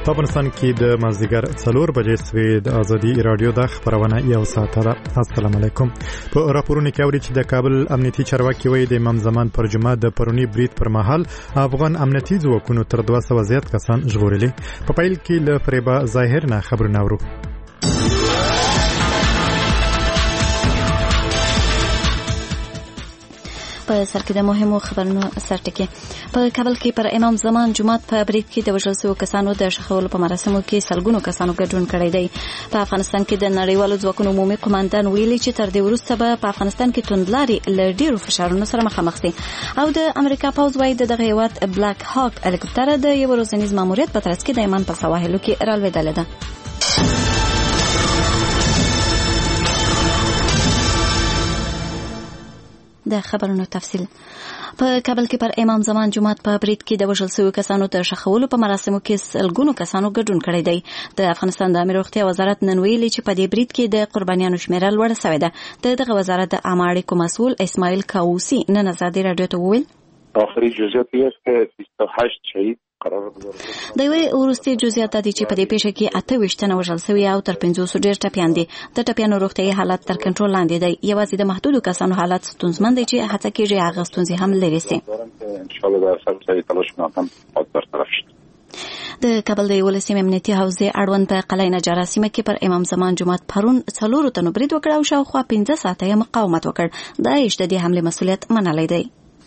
په افغانستان کې د مازدیګر 4 بجې سوي د ازادي رادیو د خبرونه یو ساعت ده. السلام علیکم. په راپورونو کې اوري چې د کابل امنیتي چارواکي وایي د امام زمان پر جمعه د پرونی برید پر مهال افغان امنیتي ځواکونو تر 200 زیات کسان ژغورلي. په پیل کې له فریبا ظاهر نه خبرونه اورو. په سر کې د مهمو خبرونو سرټکی. په کابل کې پر امام زمان جمعه په برید کې د وژل شوو کسانو د ښخولو په مراسمو کې سلګونو کسانو ګډون کړی دی. په افغانستان کې د نړیوالو ځواکونو عمومي قوماندان ویلي چې تر دې وروسته به په افغانستان کې توندلاري له ډیرو فشارونو سره مخامخ دي او د امریکا پوځ وايي د دغه هیواد بلاک هاک هلیکوپټر د یو ورځنیز ماموریت په ترڅ کې د یمن په سواحلو کې رالوېدلې ده. د خبرونو تفصیل. په کابل کې پر امام زمان جمعه په برید کې د وژل شوو کسانو د ښخولو په مراسمو کې سلګونو کسانو ګډون کړی دی. د افغانستان د امیر روغتیا وزارت نن ویلي چې په دې برید کې د قربانیانو شمیره لوړه شوې ده. دغه وزارت د عامه اړیکو مسؤل اسماعیل کاوسی نن ازادي رادیو ته وویل آخری جزئیات یې است که 28 شهید د یوې وروستي جزئیات دي چې په دې پیښه کې 28 تنه وژل شوي او تر 500 ډیر ټپیان دي. د ټپیانو روغتیايي حالت تر کنټرول لاندې دی. یوازې د محدودو کسانو حالت ستونزمن دی چې هڅه کېږي هغه ستونزې هم لري سي. ان شاء الله در سر تلاش میکنم برطرف شي. د کابل د ولسمې امنیتي حوزې اړوند په قلعه نجاره سیمه کې پر امام زمان جمعه پرون 4 تنو برید وکړ او شاوخوا 15 ساعته مقاومت وکړ. داعش د دې حمله مسؤلیت منلی دی.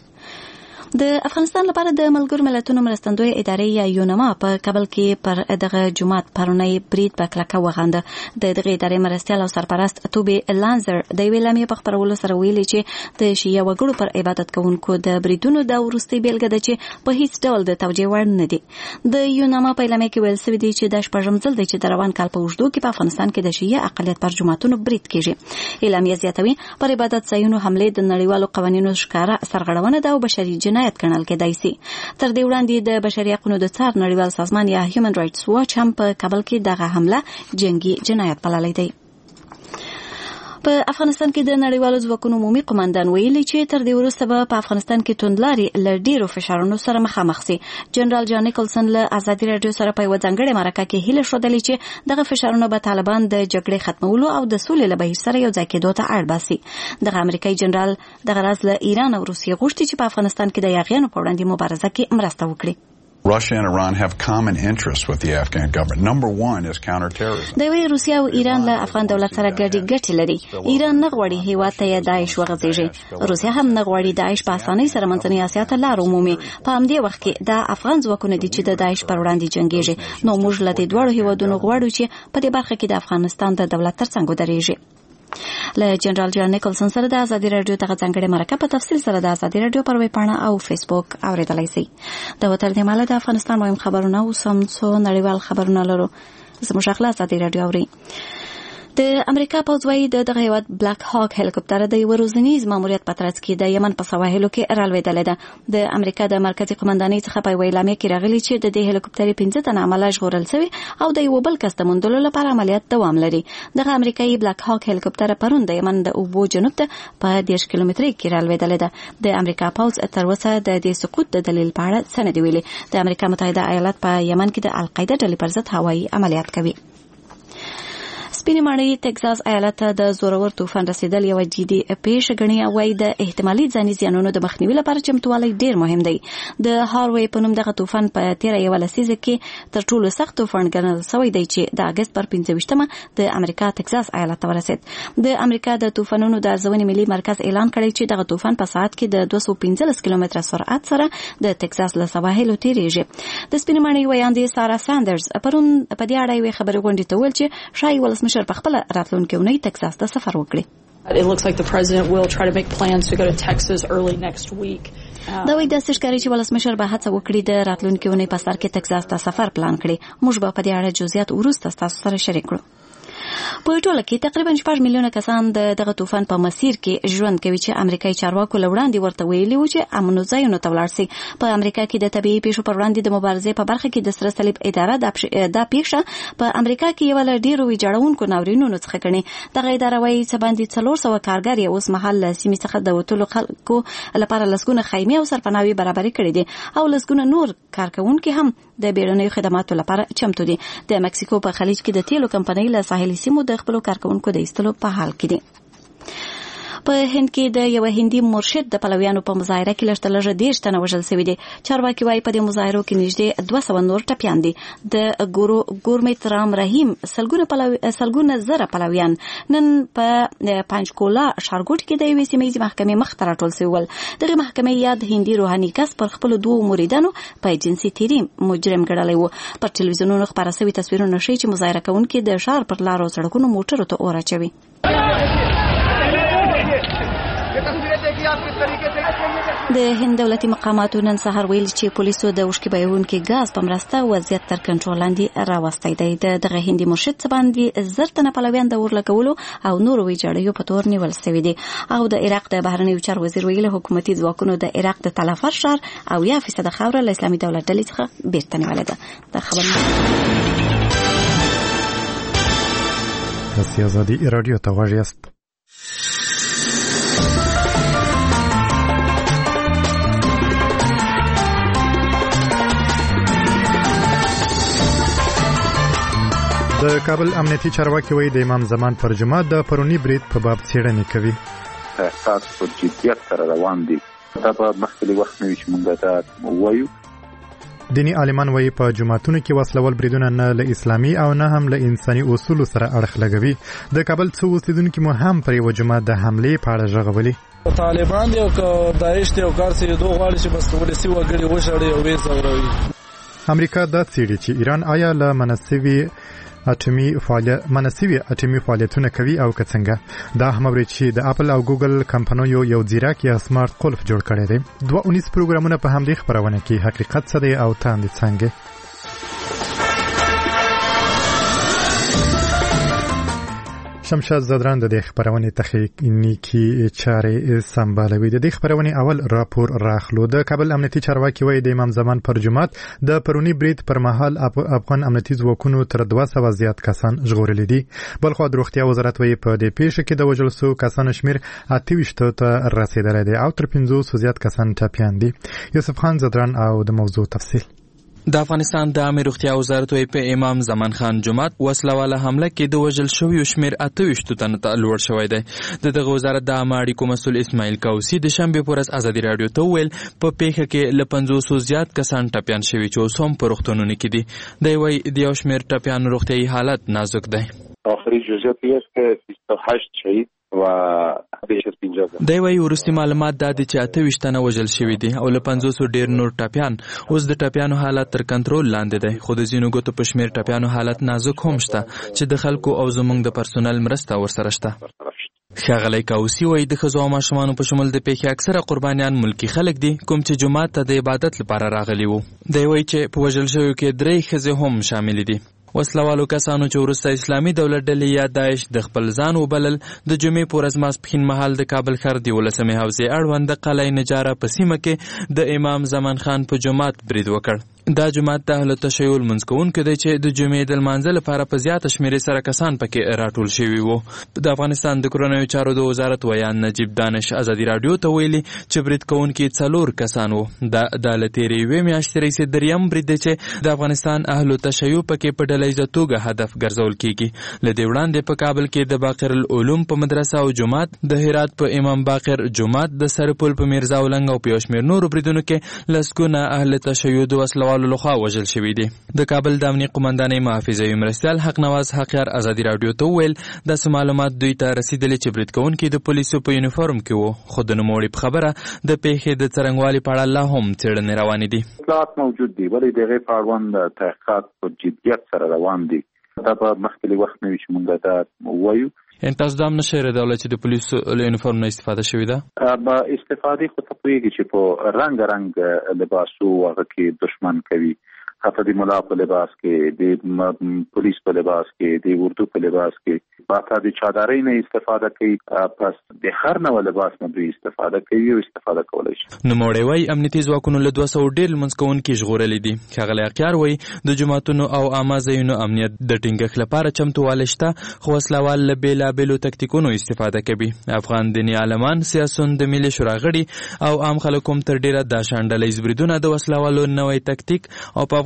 د افغانستان لپاره د ملګرو ملتونو مرستندوی ادارې یا یونما په کابل کې پر دغه جمعه پرونی برید په کلکه وغانده. د دغه ادارې مرستیال او سرپرست توبی لانزر د ویلامې په خبرولو سره ویلي چې د شیعه وګړو پر عبادت کوونکو د بریدونو د ورستي بیلګه ده چې په هیڅ ډول د توجیه وړ نه دي. د یونما په اعلامیه کې ویل شوی دی چې د شپږم ځل دی چې د روان کال په اوږدو کې په افغانستان کې د شیعه اقلیت پر جماعتونو برید کیږي. اعلامیه زیاتوي پر عبادت ځایونو حمله د نړیوالو قوانینو ښکاره سرغړونه ده او بشري جنایت ګڼل کېدای شي. تر دې وړاندې د بشري حقوقو د څار نړیوال سازمان یا هیومن رائټس واچ هم په کابل کې دغه حمله جنگي جنایت بللی دی. په افغانستان کې د نړیوالو ځواکونو عمومي قوماندان ویلي چې تر دې وروسته به په افغانستان کې توندلاري له ډیرو فشارونو سره مخامخ شي. جنرال جان نیکلسن له ازادي رادیو سره په یو ځانګړي مرکه کې هیله ښودلې چې دغه فشارونه به طالبان د جګړې ختمولو او د سولې له بهیر سره یو ځای کېدو ته اړ باسي. دغه امریکایي جنرال دغه راز له ایران او روسیې غوښتي چې په افغانستان کې د یاغیانو په وړاندې مبارزه کې مرسته وکړي. Russia and Iran have common interests with the Afghan government. Number one is counterterrorism. د روسیا او ایران له افغان دولت سره ګټې لري. ایران نه غواړي هیواد ته داعش وغځيږي. روسیا هم نه غواړي داعش په اسانۍ سره منځنۍ اسیا ته لار ومومي. په همدې وخت کې د افغان ځواکونو دي چې د داعش پر وړاندې جنگيږي. نو موږ له دې دوه هیوادونو غواړو چې په دې برخه کې د افغانستان د دولت ترڅنګ ودرېږي. له جنرال جان نیکلسن سره د ازادي رادیو دغه ځانګړي مرکه په تفصیل سره د ازادي رادیو پر ویبپاڼه او فیسبوک اوریدلای شئ. د وتر د ماله د افغانستان مهم خبرونه او سمڅو نړیوال خبرونه لرو. زموږ خپل ازادي رادیو اوري. د امریکا پوځ وايي دغه هیواد بلاک هاک هلیکوپټر د یو ورځنیز ماموریت په ترڅ کې د یمن په سواحلو کې رالوېدلې ده. د امریکا د مرکزی قومندانۍ څخه په ویلامه کې راغلي چې د دې هلیکوپټر 15 تنه عمله ژغورل شوی او د یو بل کس د موندلو لپاره عملیات دوام لري. دغه امریکایي بلاک هاک هلیکوپټر پرون د یمن د اوبو جنوب ته په 10 کیلومترۍ کې رالوېدلې ده. د امریکا پوځ تر اوسه د دې سقوط د دلیل په اړه څه نه دی ویلي. د امریکا متحده ایالات په یمن کې د القاعده ډلې پر ضد هوایي عملیات کوي. سپینې ماڼۍ ټکساس ایالت ته د زورور طوفان رسیدل یو جدي پیښه ګڼي او وايي د احتمالي ځاني زیانونو د مخنیوي لپاره چمتووالی ډیر مهم دی. د هاروي په نوم دغه طوفان په 13 لسیزه کې تر ټولو سخت طوفان ګڼل شوی دی چې د اگست پر 15مه د امریکا ټکساس ایالت ته ورسید. د امریکا د طوفانونو د ارزونې ملي مرکز اعلان کړی چې دغه طوفان په ساعت کې د 215 کیلومتره سرعت سره د ټکساس له سواحلو تیریږي. د سپینې ماڼۍ ویاندې سارا ساندرز پرون په دې اړه یو خبري غونډه ته ویل چې شای ولسمشر په خپل راتلونکي اونۍ ټکساس ته سفر وکړي. It looks like the president will try to make plans to go to Texas early next week. دا وایي د سشکاري چې ولسمشر به هڅه وکړي د راتلونکي اونۍ په سر کې ټکساس ته سفر پلان کړي. موږ به په دې اړه جزئیات وروسته تاسو سره شریک کړو. په ټوله کې تقریبا 4 میلیونه کسان دغه طوفان په مسیر کې ژوند کوي چې امریکایي چارواکو لوړاندې ورته ویلي و چې امنو ځایونو ته ولاړ شي. په امریکا کې د طبيعي پیښو پر وړاندې د مبارزې په برخه کې د سره صلیب اداره د پیښه په امریکا کې یو له ډیرو ویجاړونکو ناورینونو څخه ګڼي. دغه اداره وايي چې باندې 400 کارګر یې اوس مهال سیمې څخه د وټولو خلکو لپاره لسګونه خیمې او سرپناوي برابرې کړې دي او لسګونه نور کارکونکو هم د بیړنیو خدماتو لپاره چمتو دي. د مکسیکو په خلیج کې د تیلو کمپنۍ له ساحلي سیمو د خپلو کارکونکو د ایستلو په حال کې دي. په هند کې د یو هندي مرشد د پلویانو په مظاهره کې لږ 30 تنه وژل شوي دي. چارواکي وايي په دې مظاهرو کې نږدې 200 نور ټپیان دي. د ګورمیت رام رحیم سلګونه زره پلویان نن په پنجکولا ښارګوټ کې د یوې سیمه محکمې مخ ته راټول شوي ول. دغه محکمې یاد هندي روحاني کس پر خپل 2 مریدانو په جنسي تیری مجرم ګڼلی و. پر ټلویزیونونو خپاره شوي تصویرونه ښیي چې مظاهره کوونکي د ښار پر لارو سړکونو موټرو ته اور اچوي. د هند دولتي مقاماتو نن سهار ویل چې پولیسو د اوښکې بهونکي ګاز په مرسته وضعیت تر کنټرول لاندې راوستی دی. دغه هندي مرشد څه باندې 10 تنه پلویان د اور لګولو او نورو ویجاړیو په تور نیول شوي دي. او د عراق د بهرنیو چارو وزیر ویل حکومتي ځواکونو د عراق د تلافر ښار او 1% خاوره له اسلامي دولت ډلې څخه بیرته نیولې ده. دا خبر تاسو آزادي رادیو ته غواړئ یاست. د کابل امنیتي چارواکي وایي د امام زمان پر جماعت د پرونی برید په باب څېړنې کوي. تحقیقات په جدیت سره روان دي. دا په مخکې وخت نه چې موږ دا وایو. دینی عالمان وایي په جماعتونو کې وسلوال بریدونه نه له اسلامي او نه هم له انساني اصولو سره اړخ لګوي. د کابل څو اوسیدونکي مو هم پر یو جماعت د حملې په اړه غږولي. طالبان دی او داعش دی او کار سي دوه غواړي چې بس ولسی وګړي وشړي او وې زوروي. امریکا دا څېړي چې ایران آیا له منسوي اټومي فعالیتونه کوي او که څنګه. دا هم اوري چې د اپل او ګوګل کمپنیو یو ځیرک یا سمارټ قلف جوړ کړی دی. 219 پروګرامونه په همدې خبرونه کې حقیقت څه دی او تاندې څنګه. شمشاد زدران د دې خبرونه تخنیکی چارې سمبالوي. د دې خبرونه اول راپور راخلو. د کابل امنیتي چارواکي وایي د امام زمان پر جماعت د پرونی برید پر مهال افغان امنیتي ځواکونو تر 200 زیات کسان ژغورلي دي. بلخو د روغتیا وزارت وایي په دې پیښه کې د وژل شوو کسانو شمیر 28 ته رسیدلی دی او تر 500 زیات کسان ټپیان دي. یوسف خان زدران او د موضوع تفصیل. د افغانستان د عامه روغتیا وزارت وایي په امام زمان خان جماعت وسلواله حمله کې د وژل شویو شمیر 28 تنو ته لوړ شوی دی. دغه وزارت د عامه اړیکو مسؤل اسماعیل کوسی د شنبې په ورځ ازادي رادیو ته ویل په پیښه کې له 500 زیات کسان ټپیان شوي چې اوس هم په روغتونونو کې دي. دی وایي د یو شمیر ټپیانو روغتیایي حالت نازک دی. آخری جزئیات است که 28 شهید و دی وایي وروستي معلومات دا دي چې 28 تنه وژل شوي دي او له 500 ډیر نور ټپیان. اوس د ټپیانو حالت تر کنټرول لاندې دی خو د ځینو ګوتو په شمیر ټپیانو حالت نازک هم شته چې د خلکو او زموږ د پرسونل مرسته ورسره شته. ښاغلی کاوسی وایي د ښځو او ماشومانو په شمول د پیښې اکثره قربانیان ملکي خلک دي کوم چې جومات ته د عبادت لپاره راغلي وو. دی وایي چې په وژل شویو کې 3 ښځې هم شاملې دي. وسلوالو کسانو چې وروسته اسلامي دولت ډلې یا داعش د خپل ځان وبلل د جمعې په ورځ ماسپښین مهال د کابل ښار د 11مې حوزې اړوند د قلعه نجاره په سیمه کې د امام زمان خان په جومات برید وکړ. دا جومات د اهل تشیع لمونځ کوونکي دی چې د جمعې د لمانځه لپاره په زیاته شمېرې سره کسان پکې راټول شوي وو. د افغانستان د کورنیو چارو د وزارت ویان نجیب دانش ازادي رادیو ته ویلي چې برید کوونکي 4 کسان وو. دا د لتیرې یوې میاشتې راهیسې دریم برید دی چې د افغانستان اهل تشیع پکې په ډلهییزه توګه هدف ګرځول کیږي. له دې وړاندې په کابل کې د باقر العلوم په مدرسه او جومات، د هرات په امام باقر جومات، د سرپل په میرزا ولنګ او په یو شمېر نورو بریدونو کې لسګونه اهل تشیع د وسلوالو لخوا وژل شوي دي. د کابل د امنیت قومندانۍ محافظوي مرستیال حق نواز حقیار ازادي رادیو ته وویل داسې معلومات دوی ته رسیدلي چې برید کوونکي د پولیسو په یونیفورم کې وو، خو د نوموړي په خبره د پیښې د څرنګوالي په اړه لا هم څېړنې روانې دي. اطلاعات موجود دي ولې د هغې په اړوند تحقیقات په جدیت سره روان دي. دا په مخکې وخت نه وي چې موږ دا ووایو. یعنې تاسو دا هم نه شئ ردولی چې د پولیسو له یونیفورم نه استفاده شوې ده؟ استفادې خو ته پوهېږي چې په رنګ لباسو هغه کې دشمن کوي، حتی د ملا په لباس کې، د پولیس په لباس کې، د اردو په لباس کې، حتی د چادرۍ نه استفاده کوي. پس د هر نوع لباس نه دوی استفاده کوي او استفاده کولی شي. نوموړی وایي امنیتي ځواکونو له 200 ډېر لمونځ کوونکي ژغورلي دي. ښاغلی حقیار وایي د جوماتونو او عامه ځایونو امنیت د ټینګښت لپاره چمتووالی شته، خو وسلوال له بېلابېلو تکتیکونو استفاده کوي. افغان دیني عالمان، سیاسون، د ملي شورا غړي او عام خلک هم تر ډېره دا شان ډله ییز بریدونه د وسلوالو نوی تکتیک او په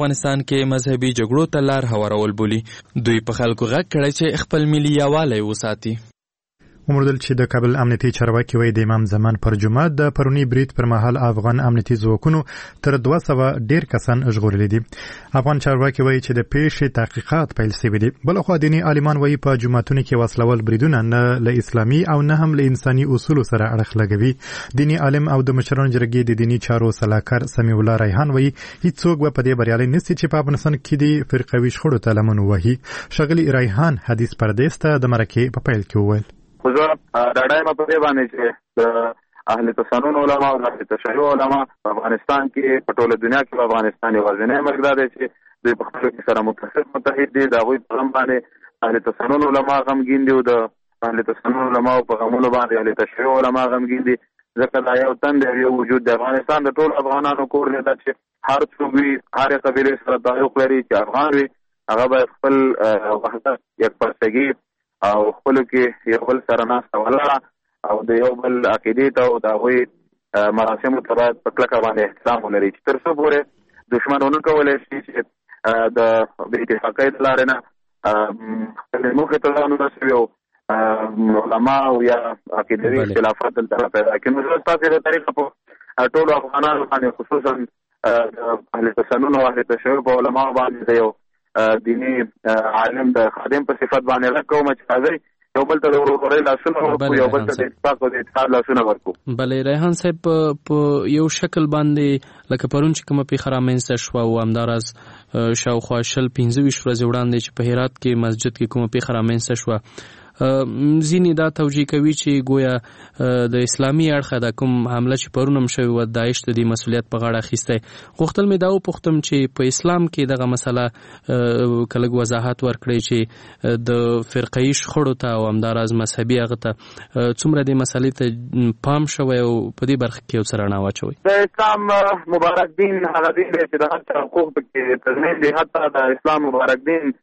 افغانستان کې مذهبي جګړو ته لار هوارول بولي. دوی په خلکو غږ کړی چې خپل ملي یووالی وساتي. ومردل چې د کابل امنیتي چارواکي وایي د امام زمان پر جمعه د پرونی برید پر مهال افغان امنیتي ځواکونو تر 200 ډیر کسان ژغورلي دي. افغان چارواکي وایي چې د پیښې تحقیقات پیل شوي دي. بلخوا دیني عالمان وایي په جمعتونو کې وسلول بریدونه نه له اسلامي او نه هم له انساني اصولو سره اړخ لګوي. دیني عالم او د مشرانو جرګې د دینی چارو سلاکار سمیع الله ریحان وایي هیڅوک به په دې بریالي نشي چې په افغانستان کې د فرقوي شخړو ته لمن ووهي. ښاغلي ریحان حدیث پردیس ته د مرکې په پیل کې وویل خو دا ډایم په دې باندې چې د اهل تسنن علما او اهل تشیع علما په افغانستان کې په ټوله دنیا کې په افغانستان یوازینی مرګ دی چې د پښتو کې سره متحد دي. دا غوي په غم باندې اهل تسنن علما غمګین دي او د اهل تسنن علما په غمونو باندې اهل تشیع علما غمګین دي. ځکه دا یو تند یو وجود د افغانستان د ټول افغانانو کور دی چې هر څوک وي هر قبیله سره تعلق لري چې افغان وي هغه به خپل وحدت یکپارچګي او خپل کې یو بل سره ناسته ولاړه او د یو بل عقیدې ته او د هغوی مراسمو ته باید په کلکه باندې احترام ولري چې تر څو پورې دښمن ونه کولی شي چې د بې اتفاقۍ د لارې نه خپلې موخې ته ځان ورسوي او علما او یا عقیدوي اختلافات دلته پیدا کړي. نو زه ستاسې د طریقه په ټولو افغانانو باندې خصوصا د اهل تسنن او اهل تشیع په علماو باندې د یو دینی عالم د خادم په صفت باندې راکوم چې راځي یو بل ته د ورورۍ لاسونه ورکو یو بل ته د اتفاق او د اتحاد لاسونه ورکو. بلې ریحان صاحب په یو شکل باندې لکه پرون چې کومه پیښه رامنځته شوه او همداراز شاوخوا 15 ورځې وړاندې چې په هرات کې مسجد کې کومه پیښه رامنځته شوه ځینې دا توجیه کوي چې گویا د اسلامي اړخه د کوم حمله چې پرون هم شوې وه داعش د دې مسؤلیت په غاړه اخیستی. غوښتل مې دا وپوښتم چې په اسلام کې دغه مسله که لږ وضاحت ورکړئ چې د فرقه‌ایي شخړو ته او همداراز مذهبي هغه ته څومره دې مسلې ته پام شوی او په دې برخه کې یو څه رڼا واچوئ. د اسلام مبارک دین هغه دین دی چې د هر چا حقوق پکې تضمین دی. حتی د اسلام مبارک دین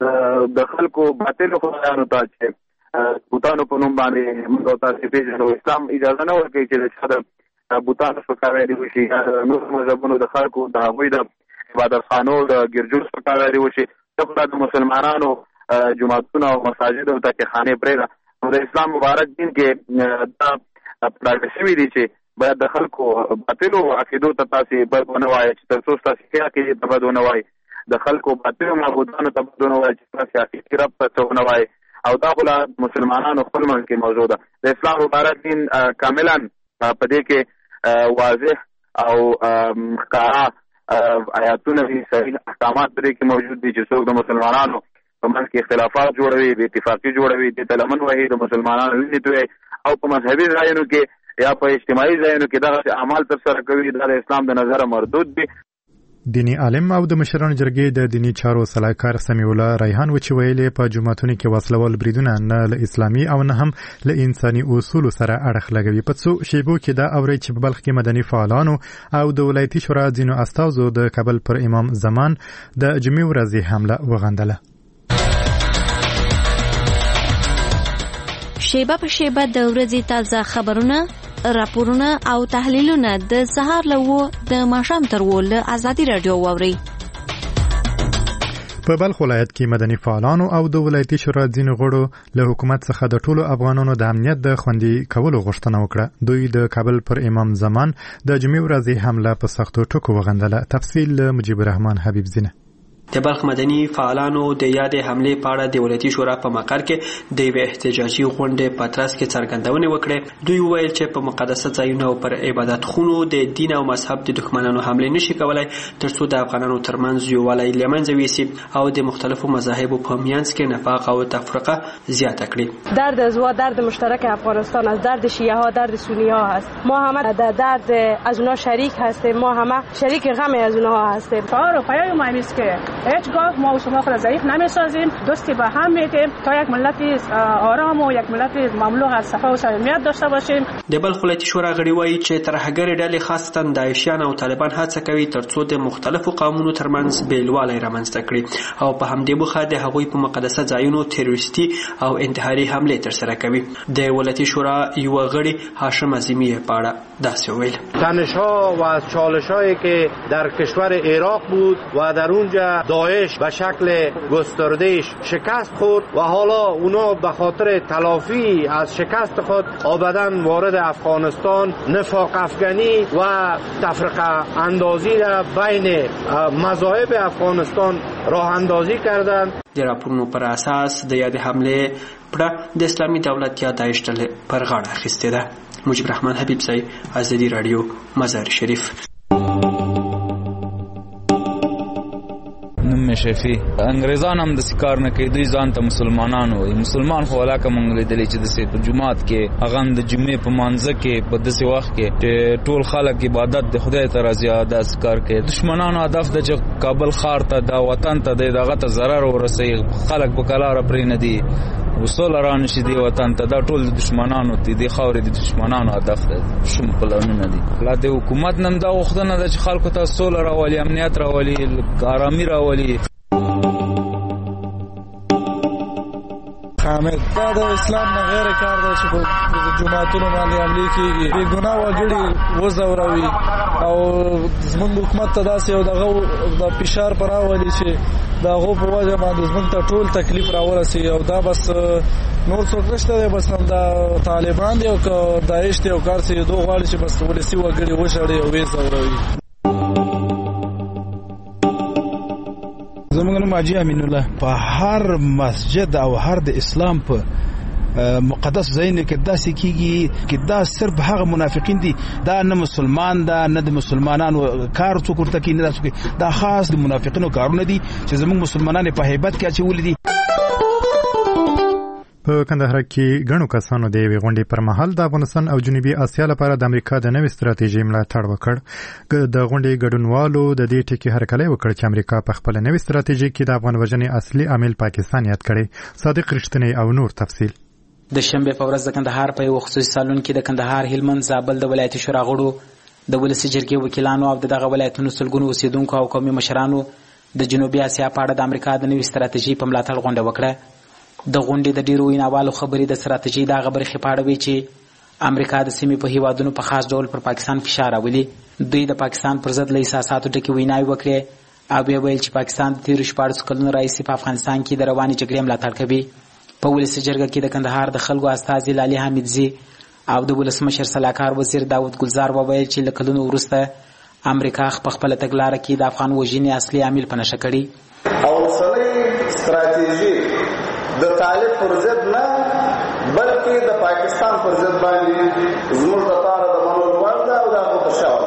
د خلکو باطلو خدایانو ته چې بوتانو په نوم باندې موږ او تاسو پیژنو اسلام اجازه نه ورکوي چې د چا د بوتانو سپکاوی وشي یا د نورو مذهبونو د خلکو د هغوی د عبادتخانو د ګرجو سپکاوی وشي. د مسلمانانو جوماتونه او مساجد او تکیخانې پرېږده. نو د اسلام مبارک دین کې دا پراګه شوي دي چې باید د خلکو باطلو عقیدو ته تاسې بد ونه وایئ چې تر څو ستاسې ښې عقیدې ته بد ونه وایئ. د خلکو باطلو معبودانو ته بد ونه وایئ چې ستاسې حقیقي رب ته څه ونه وایئ. او دا خو مسلمانانو خپل منځ کې موضوع ده. د اسلام مبارک دین کاملا په دې کې واضح او ښکاره آیاتونه دي، صحیح احکامات په دې کې موجود دي چې څوک د مسلمانانو په منځ کې اختلافات جوړوي، بې اتفاقي جوړوي، دې ته لمن وهي، د مسلمانانو وینې تویوي او په مذهبي ځایونو کې یا په اجتماعي ځایونو کې دغه اعمال ترسره کوي. دا د اسلام د نظره مردود دي. دینی عالم او د مشرانو جرګې د دینی چارو سلاکار سمیع الله ریحان چې ویلې په جمعتونو کې وسلول بریدونه نه له اسلامي او نه هم له انساني اصولو سره اړخ لګوي. په څو شیبو کې دا اوري چې په بلخ کې مدني فعالانو او د ولایتي شورا ځینو استازو د کابل پر امام زمان د جمعې ورځې حمله وغندله. شیبه په شیبه د ورځې تازه خبرونه، راپورونه او تحلیلونه د سهار له د ماښام تر له ازادي رادیو واوري. په بلخ ولایت کې مدني فعالانو او د ولایتي شورا ځینو غړو له حکومت څخه د ټولو افغانانو د امنیت د خوندي کولو غوښتنه وکړه. دوی د کابل پر امام زمان د جمعې ورځې حمله په سختو ټکو وغندله. تفصیل مجيب الرحمن حبیب زینه. د بلخ مدني فعالانو د یادې حملې په اړه د ولایتي شورا په مقر کې د یوې احتجاجي غونډې په ترڅ کې څرګندونې وکړې. دوی وویل چې په مقدسه ځایونو او پر عبادت خونو د دین او مذهب د دښمنانو حملې نشي کولای تر څو د افغانانو ترمنځ یووالی له منځه یوسي او د مختلفو مذاهبو په منځ کې نفاق او تفرقه زیاته کړي. درد از درد مشترک افغانستان است. درد شیعه ها، درد سنی ها هست. ما همه در درد از اونها شریک هستیم. ما همه شریک غم از اونها هستیم. کار و پیام ما است که هیچگاه ما و شما خود ضعیف نمیسازیم، دوستی به هم میتیم تا یک ملت آرام و یک ملت مملو از صفا و صمیمیت داشته باشیم. د بلخ ولایتي شورا غړي وایي چې ترهګرې ډلې خاصتا داعشیان او طالبان هڅه کوي ترڅو د مختلفو قومونو ترمنځ بیلوالی رامنځته کړي او په همدې موخه د هغوی په مقدسه ځایونو تروریستي او انتحاري حملې ترسره کوي. د ولایتي شورا یو غړي هاشم عظیمی په اړه داسې وویل: تنش‌ها و چالش‌هایی که در کشور عراق بود و در اونجا داعش به شکل گستردهش شکست خورد و حالا اونا به خاطر تلافی از شکست خود آبداً وارد افغانستان نفاق افغانی و تفرقه اندازی را بین مذاهب افغانستان راه اندازی کردند. د راپورونو پر اساس د یاد حمله پر د اسلامي دولت یا داعش ډلې پر غاړه اخیستې ده. مجيب الرحمن حبیب صاحب، ازادي رادیو، مزار شریف. شفی انګریزان هم د سکار نه کوي، دوی ځان ته مسلمانان وایي. مسلمان خو ولاکه مونږ لیدلی چې د په جمعات کې هغه د جمعې په مانځه کې په داسې وخت کې چې ټول خلک عبادت د خدای ته راځي ادا سکار کوي. دشمنانو هدف د چې کابل ښار ته د وطن ته دغه ته ضرر ورسوي، خلک په کلاره پرې نه دي وصول رانه شي دی وطن ته. دا ټول د دشمنانو دي خاورې د دشمنانو هدف ده، شوم پلانونه دي. لا د حکومت نن دا غوښتنه ده چې خلکو ته سوله راولي، امنیت راولي، آرامي راولي. حامد دا د اسلام نه غیر کار دی چې په جماعتونو باندې حملې کېږي، بې ګناه وګړي وځوروي او زموږ حکومت ته داسې یو دغه د فشار پر راولي چې د هغو په وجه باندې زموږ ته ټول تکلیف راورسي. او دا بس نور څوک نشته دی، بس هم دا طالبان دی او که داعش دی او کار څه دو غواړي چې بس ولسي وګړي وشړي او وځوروي. زمونږ نوم حاجي امین الله. په هر مسجد او هر د اسلام په مقدس ځایونه کې داسې کېږي چې دا صرف هغه منافقین دي، دا نه مسلمان ده نه د مسلمانانو کار څوک ورته کوي، نه څوک، دا خاص د منافقینو کارونه دي چې زمونږ مسلمانان په هیبت کې اچولي دي. په کندهار کې غنو کسانو د یوې غونډې پر مهال د افغانستان او جنوبي اسیا لپاره د امریکا د نوې ستراتیژۍ ملاتړ وکړ. د غونډې ګډونوالو د دې ټکي هرکلی وکړ چې امریکا په خپل نوې ستراتیژۍ کې د افغان وژنې اصلي عامل پاکستان یاد کړي. صادق رښتینی او نور تفصیل. د شنبه په ورځ د کندهار په یو خصوصي سالون کې د کندهار، هلمند، زابل د ولایتي شورا غړو، د ولسي جرګې وکیلانو او دغه ولایتونو سلګونو اوسیدونکو او قومي مشرانو د جنوبي اسیا په اړه د امریکا د نوې ستراتیژۍ په ملاتړ غونډه وکړه. د غونډې د ډیرو ویناوالو خبرې د ستراتیژۍ د برخې په اړه وی چې امریکا د سیمې په هیوادونو په خاص ډول پر پاکستان فشار راولي. دوی د پاکستان پر ضد له احساساتو ډکې ویناوې وکړې او ویل چې پاکستان د تیرو 14 کلونو راهیسې په افغانستان کې د روانې جګړې ملاتړ کوي. په ولسي جرګه کې د کندهار د خلکو استازي لالي حمیدزي او د ولسمشر سلاکار وزیر داود ګلزار وویل چې له کلونو وروسته امریکا په خپل تګلاره کې د افغان وژنې اصلي عامل په نښه کړي. اوسنۍ ستراتیژي د طالب پر ضد نه بلکې د پاکستان پر ضد باندې زموږ لپاره د منلو وړ ده او د هغو په شاوخوا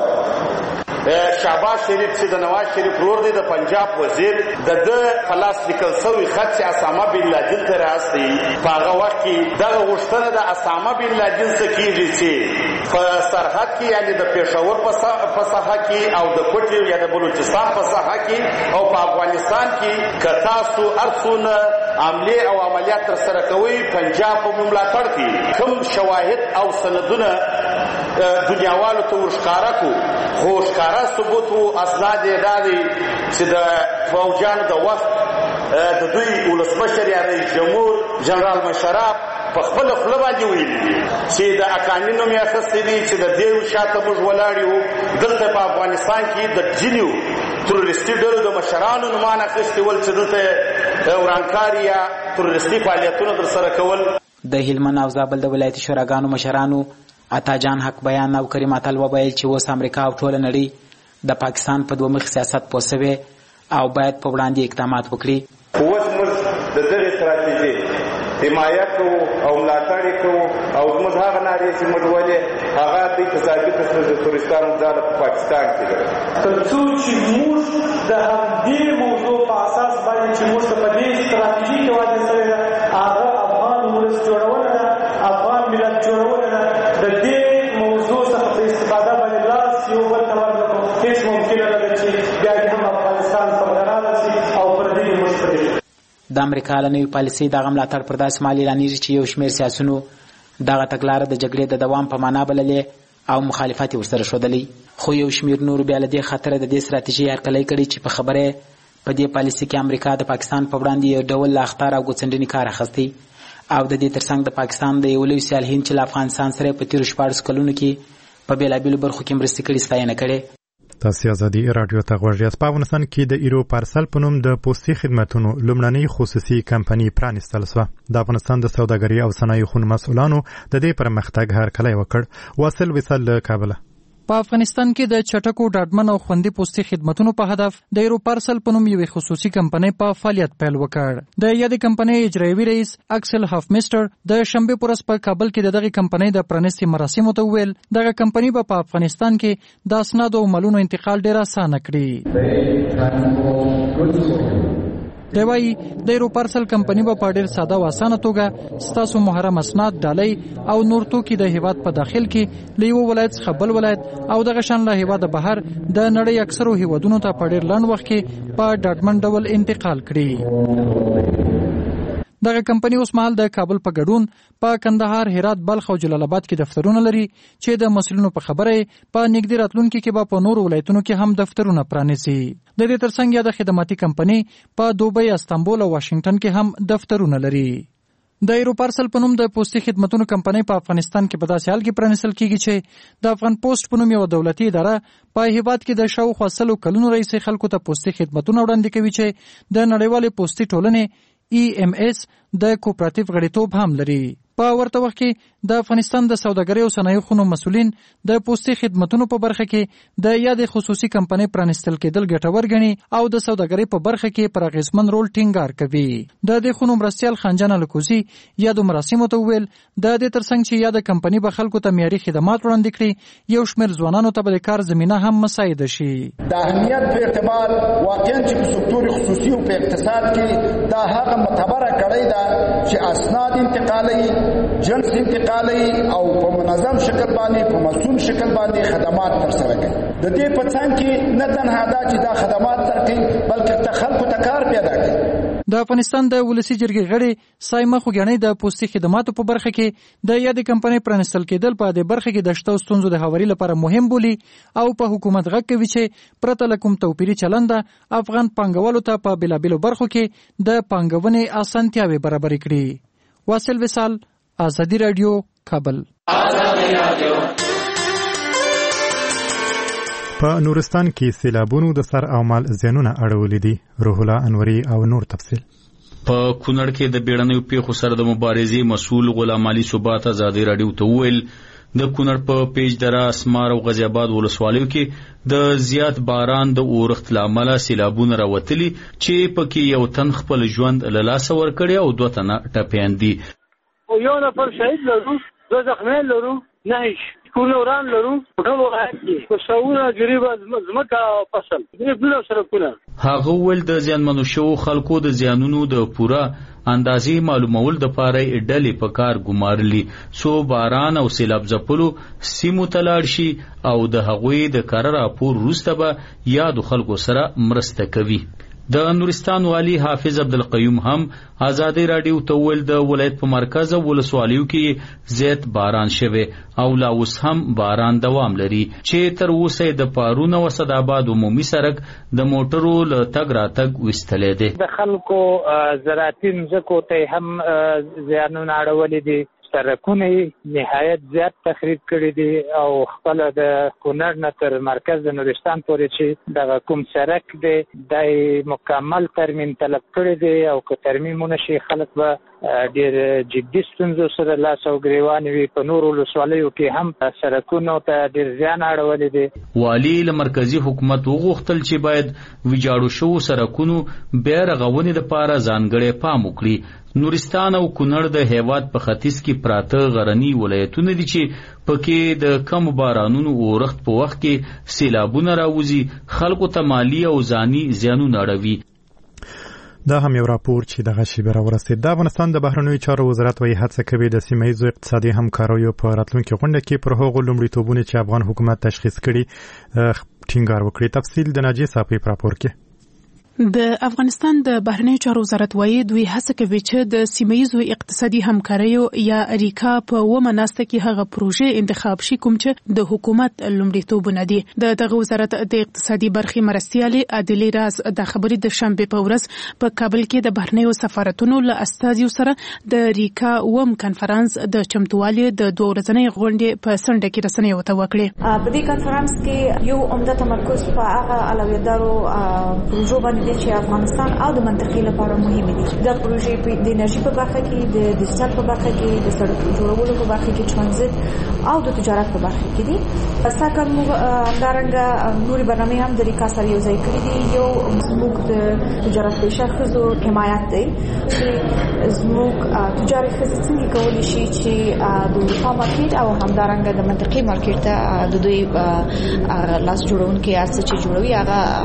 شهباز شریف چې د نواز شریف ورور دی، د پنجاب وزیر، د ده په لاس لیکل سوی خط چې اسامه بن لادن ته راستي، په هغه وخت کې دغه غوښتنه د اسامه بن لادن څخه کېږي چې په سرحد کې یعنې د پېښور په ساحه کې او د کوټې یا د بلوچستان په ساحه کې او په افغانستان کې که تاسو هر څونه عملې او عملیات ترسره کوئ، پنجاب په ملاتړ کې کوم شواهد او سندونه دنیاوالو ته ورښکاره کړو، خو ښکاره ثبوت و اسناد یې دا دی چې د فوجانو د وخت د دوی ولسمشر یا رئیس جمهور جنرال مشرف په خپله خوله باندې ویلي دي چې د اکاني نوم یې اخیستی دی چې د دې شاته موږ ولاړ یو. دلته په افغانستان کې د ځینو تروریستي ډلو د مشرانو نومان اخیستي ول چې دلته ورانکاري یا تروریستي فعالیتونه ترسره کول. د هلمند او زابل د ولایتي شوراګانو مشرانو عطاجان حق بیان او کریم اتل وویل چې اوس امریکا او ټوله نړۍ د پاکستان په دوه مخ سیاست پوه سوې او باید په وړاندې اقدامات وکړي. اوس موږ د دغې ستراتیژۍ حمایه کوو او ملاتړ یې کوو او زموږ هغه نارې چې موږ ولې هغه دوی ته ثابته شوه د تورستانو ځاله په پاکستان کې ده. تر څو چې موږ د همدې موضوع په اساس باندې چې موږ ته په دې ستراتیژۍ کې واجب شوې ده، هغه افغان ولس جوړونه ده، افغان ملت جوړونه ده، د دې موضوع څخه په استفاده باندې لاس یو بل ته ورنکړو، هېڅ ممکنه نه ده چې بیا دې هم افغانستان په غرانه شي او د امریکا له نوې پالیسۍ دغه ملاتړ پر داسې مهال اعلانېږي چې یو شمېر سیاسیونو دغه تګلاره د جګړې د دوام په معنا بللې او مخالفت یې ورسره ښودلی، خو یو شمېر نورو بیا له دې خطره د دې ستراتیژۍ هرکلی کړی چې په خبره په دې پالیسۍ کې امریکا د پاکستان په وړاندې یو ډول له اخطار او ګوڅنډنې کار اخیستی او د دې ترڅنګ د پاکستان د یو لوی سیال هند چې له افغانستان سره په تېرو 14 کلونو کې په بېلابېلو برخو کې مرستې کړي ستاینه کړې. تاسو ازادي رادیو ته غوږ یاست. په افغانستان کې د ایرو پارسل په نوم د پوستي خدماتو لومړنۍ خصوصي کمپنۍ پرانیستل شوه. د افغانستان د سوداګرۍ او صنایعو خونو مسؤلانو د دې پرمختګ هرکلی وکړ. واصل وصال له کابل. په افغانستان کې د چټکو ډاډمن او خوندي پوستي خدماتو په هدف د ایرو پارسل په نوم یوه خصوصي کمپنۍ په فعالیت پیل وکړ. د یادې کمپنۍ اجرایوي رئیس اکسل هافمیسټر د شنبه پر ورځ په کابل کې دغه کمپنۍ د پرانیستي مراسمو ته ویل دغه کمپنۍ په افغانستان کې د اسناد او مالونو انتقال ډیر اسانه کړي. دی وایي د ایرو پارسل کمپنۍ به په ډېر ساده او اسانه توګه ستاسو محرم اسناد ډالۍ او نور توکي د هیواد په داخل کې له یو ولایت څخه بل ولایت او دغه شان له هیواده بهر د نړۍ اکثرو هیوادونو ته په ډېر لنډ وخت کې په ډاډمن ډول انتقال کړي. دغه کمپنۍ اوس مهال د کابل په ګډون په کندهار، هرات، بلخ او جلال آباد کې دفترونه لري چې د مسؤلینو په خبره په نږدې راتلونکي کې به په نورو ولایتونو کې هم دفترونه پرانیسي. د دې ترڅنګ د خدماتي کمپنۍ په دوبۍ، استانبول او واشنگټن کې هم دفترونه لري. د ایرو پارسل په نوم د پوستي خدماتو کمپنۍ په افغانستان کې په داسې حال کې پرانیستل کیږي چې د افغان پوسټ په نوم یو دولتي اداره په هیواد کې د شاوخوا 100 کلونو راهیسې خلکو ته پوستي خدماتونه وړاندې کوي چې د نړیوالې پوستي ټولنې EMS د کوپراتیو غړیتوب هم لري. په ورته وخت کې د افغانستان د سوداګرۍ او صنایعو خونو مسؤلین د پوستي خدماتو په برخه کې د یادې خصوصي کمپنۍ پرانیستل کېدل ګټور ګڼي او د سوداګرۍ په برخه کې پر اغیزمن رول ټینګار کوي. د دې خونو مرستیال خانجان الکوزي یادو مراسمو ته ویل د دې ترڅنګ چې یاده کمپنۍ به خلکو ته معیاري خدمات وړاندې کړي، یو شمېر ځوانانو ته به د کار زمینه هم مساعده شي. د اهمیت په اعتبار واقعا چې په سکتور خصوصي او په اقتصاد کې دا هغه معتبره کړی ده چې اسناد انتقالي، جنس انتقالي او په منظم شکل باندې په مسؤل شکل باندې خدمات ترسره کوي. د دې په څنګ کې نه تنها دا چې دا خدمات ترکړي بلکې د خلکو ته کار پیدا کوي. د افغانستان د ولسی جرګې غړي سایمه خوګنۍ د پوستي خدماتو په برخه کې د یادې کمپنۍ پرانیستل کېدل په دې برخه کې د شته ستونزو د هواري لپاره مهم بولي او په حکومت غږ کوي چې پرته له کوم توپیري چلند افغان پانګوالو ته په بېلابېلو برخو کې د پانګونې اسانتیاوې برابرې کړي. واصل وصال، ازادي رادیو، کابل. په نورستان کې سیلابونو د سر او مال زیانونه اړولې دي. روح الله انوري او نور تفصیل. په کونړ کې د بیړنیو پیښو سره د مبارزې مسؤل غلام علي ثبات ازادي رادیو ته وویل د کونړ په پیج دره، اسمار او غازی آباد ولسوالیو کې د زیات باران د اورښت له امله سیلابونه راوتلي چې پکې یو تن خپل ژوند له لاسه ورکړی او 2 تنه ټپیان دي. یو نفر شهید لرو، 2 زخمیان لرو، 9 کورنوران لرو، ټول ولایت کې په شاوونه جریبه زمکه او فصل دې بل سرکونه. هغه ول د زیانمنو شو خلکو د زیانونو د پوره اندازې معلومول د پاره ډلې په کار ګمارلي سو باران او سیلاب ځپلو سیمو تلاړ شي او د هغوی د کار راپور وروسته به یاد خلکو سره مرسته کوي. د نورستان والی حافظ عبدالقیوم هم ازادي رادیو ته ویل د ولایت په مرکز او ولسوالیو کې زیات باران شوه او لا اوس هم باران دوام لري چې تر اوسه د پارون او صداباد عمومي سړک د موټرو له تګ راتګ وستلې دي. د خلکو زراعتي ځمکو ته هم زیانونه اړولې دي. سرکونه نهایت زیات تخریب کړي دي او خپل د کونړ نه تر مرکز د نورستان پورې چې د کوم سرک دی د مکمل ترمیم طلب کړي دي او که ترمیمونه شي خلک به ډېر جدي ستونزو سره لاس او ګریوان وي. په نورو ولسوالیو کې هم سرکونو ته ډېر زیان اړولی دی. والي له مرکزي حکومت وغوښتل چې باید ویجاړو شوو سرکونو بیا رغونې دپاره ځانګړی پام وکړي. نورستان او کونړ د هیواد په ختیځ کې پراته غرني ولایتونه دي چې پکې د کم بارانونو اورښت په وخت کې سیلابونه راوځي، خلکو ته مالی او ځاني زیانونه اړوي. دا هم یو راپور چې دغه شیبه راورسېد. د افغانستان د بهرنیو چارو وزارت وايي هڅه کوي د سیمه ییزو اقتصادي همکاریو په راتلونکي غونډه کې پر هغو لومړیتوبونو چې افغان حکومت تشخیص کړي ټینګار وکړي. تفصیل د ناجیه صافي په راپور کې. د افغانستان د بهرنیو چارو وزارت وايي دوی هڅه کوي چې د سیمه‌یزو اقتصادي همکاریو یا اریکا په ومناسته کې هغه پروژې انتخاب شي کوم چې د حکومت لومړیتوبونه دي. دغه وزارت د اقتصادي برخې مرستیالي عادلي راز د خبرې د شنبه په ورځ په کابل کې د بهرنیو سفارتونو له استازیو سره د ریکا وم کنفرانس د چمتووالي د 2 ورځنۍ غونډې په سنډه کې رسنیو ته وکړې. په دې کنفرانس کې یو عمده تمرکز په هغه اولویتدارو پروژو باندې چې افغانستان او د منطقې لپاره مهمه دي. د پروژې د انرژي په برخه کې، د ډیجیټل په برخه کې، د سړک جوړولو په برخه کې، ترانزیت او د تجارت په برخه کې دي. ساکه همدارنګه نوري برنامه هم د ریکا سره یو ځای کړی دي. یو زموږ د تجارت پیشه خزو حمایت دی چې زموږ تجارت خزو څنګه کولی شي چې د اروپا مارکیټ او همدارنګه د منطقې مارکیټ ته د دوی لاس جوړونکي ارڅ چې جوړوي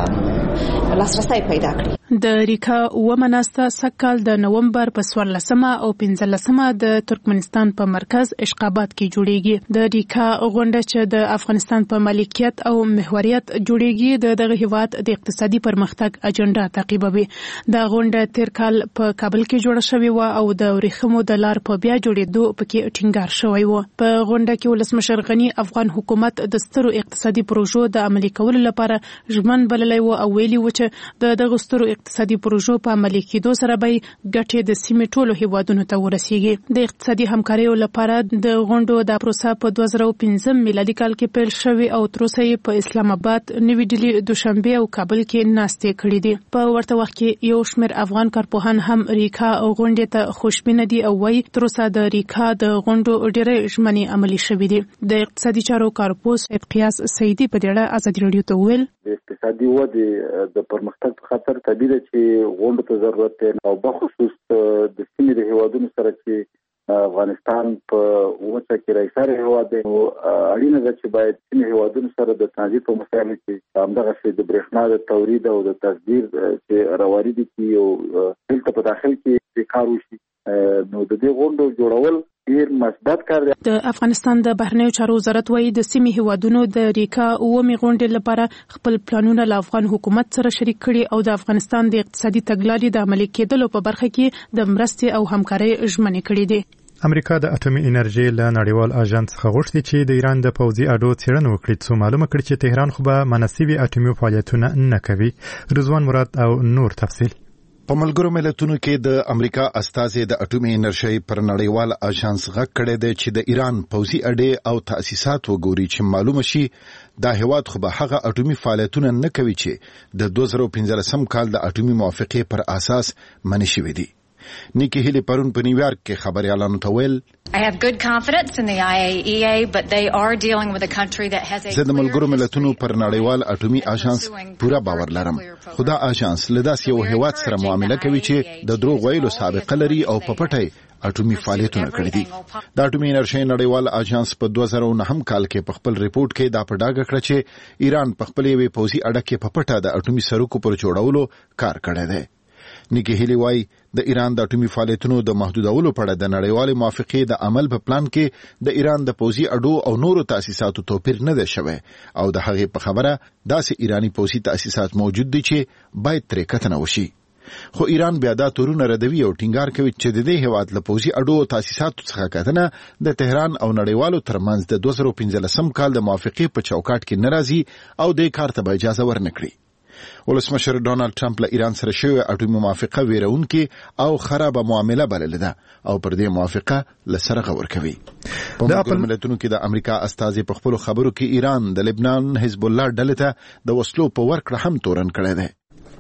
هغه لاسرسي پیدا کړي. د ریکا ومناسته سکهال د نومبر په 14 او 15 د ترکمنستان په مرکز اشقابات کې جوړیږي. د ریکا غونډه چې د افغانستان په مالکیت او محوریت جوړیږي دغه هیواد د اقتصادي پرمختګ اجنډا تعقیبوي. د غونډه تیر کال په کابل کې جوړه شوې و او د ورېښمو د لار په بیا جوړېدو پکې ټینګار شوی و. په غونډه کې ولسمشر غنی افغان حکومت د سترو اقتصادي پروژو د عملي کولو لپاره ژمن بللی و او ویلي و چې دغه سترو اقتصادي پروژو په عملي کېدو سره به ګټې د سیمې ټولو هیوادونو ته ورسیږي. د اقتصادي همکاریو لپاره د غونډو د پروسه په 2015 میلادي کال کې پیل شوی او تر اوسه په اسلام آباد، نوی ډیلی، دوشنبه او کابل کې ناستې کړې دي. په ورته وخت کې یو شمېر افغان کارپوهان هم ریکا غونډې ته خوشبینه دي او وايي تر اوسه د ریکا د غونډو ډېرې ژمنې عملي شوې دي. د اقتصادي چارو کارپوس قیاس سیدی په دې اړه ازادي رادیو ته ویل د اقتصادي ودې د پرمختګ په خاطر طبيعي ده چې غونډو ته ضرورت دی او بخصوص د سیمې د هیوادونو سره چې افغانستان په وچه کې راځي هیواد دی او اړینه ده چې باید سیمې هیوادونو سره د ترانزیت په مسایلو کې همدغه چې د برېښنا د تولید او د تصدیر چې رواري دي او دلته په داخل کې کار وشي نو د دې غونډو جوړول ډیر مثبت کار دی. د افغانستان د بهرنیو چارو وزارت وايي د سیمې هیوادونو د ریکا اومي غونډې لپاره خپل پلانونه له افغان حکومت سره شریک کړي او د افغانستان د اقتصادي تګلارې د عملي کېدلو په برخه کې د مرستې او همکارۍ ژمنې کړې دي. امریکا د اټومي انرژي له نړیوال اژانس څخه غوښتي چې د ایران د پوځي اډو څېړنه وکړي څو معلومه کړي چې تهران خو به مناسبي اټومي فعالیتونه نه کوي. رضوان مراد او نور تفصیل. په ملګرو ملتونو کې د امریکا استازي د اټومي انرژي پر نړیوال اژانس غږ کړی دی چې د ایران پوځي اډې او تاسیسات وګوري چې معلومه شي دا هیواد خو به هغه اټومي فعالیتونه نه کوي چې د 2015 کال د اټومي موافقې پر اساس منې شوې دي. نیکی هیلی پرون په نیویارک کې خبريالانو ته ویل I have good confidence in the IAEA but they are dealing with a country that has a زه د ملګرو ملتونو پر نړیوال اټومي اژانس پورا باور لرم. خدا اژانس لداس یو هیواد سره معامله کوي چې د دروغ ویلو سابقه لري او په پټه اټومي فعالیتونه کړی دي. د اټومي انرژي نړیوال اژانس په 2009 کال کې په خپل ریپورت کې دا په ډاګه کړ چې ایران په خپل یوې پوځي اډه کې په پټه د اټومي سرکو پر جوړولو کار کړی دی. نیکی هیلی وای د ایران د اټومي فعالیتونو د محدودولو په اړه د نړیوال موافقې د عمل په پلان کې د ایران د پوځي اډو او نورو تاسیساتو توپیر نه دی شوی او د هغې په خبره داسې ایرانی پوځي تاسیسات موجود دي چې باید ترې کتنه وشي. خو ایران بیا دا تورونه ردوي او ټینګار کوي چې د دې هیواد له پوځي اډو او تاسیساتو څخه کتنه د تهران او نړیوالو ترمنځ د 2015 کال د موافقې په چوکاټ کې ناراضي او د کار ته اجازه ورنکړي. ولسمشر ډونالد ټرمپ له ایران سره شوی اټومي موافقه ویرونکي او خرابه معامله بلل ده او پر دې موافقه لسره غور کوي. په ملګرو ملتونو کې د امریکا استازي په خپل خبرو کې ایران د لبنان حزب الله ډلې ته د وسلو په ورکړه هم تورن کړی دی.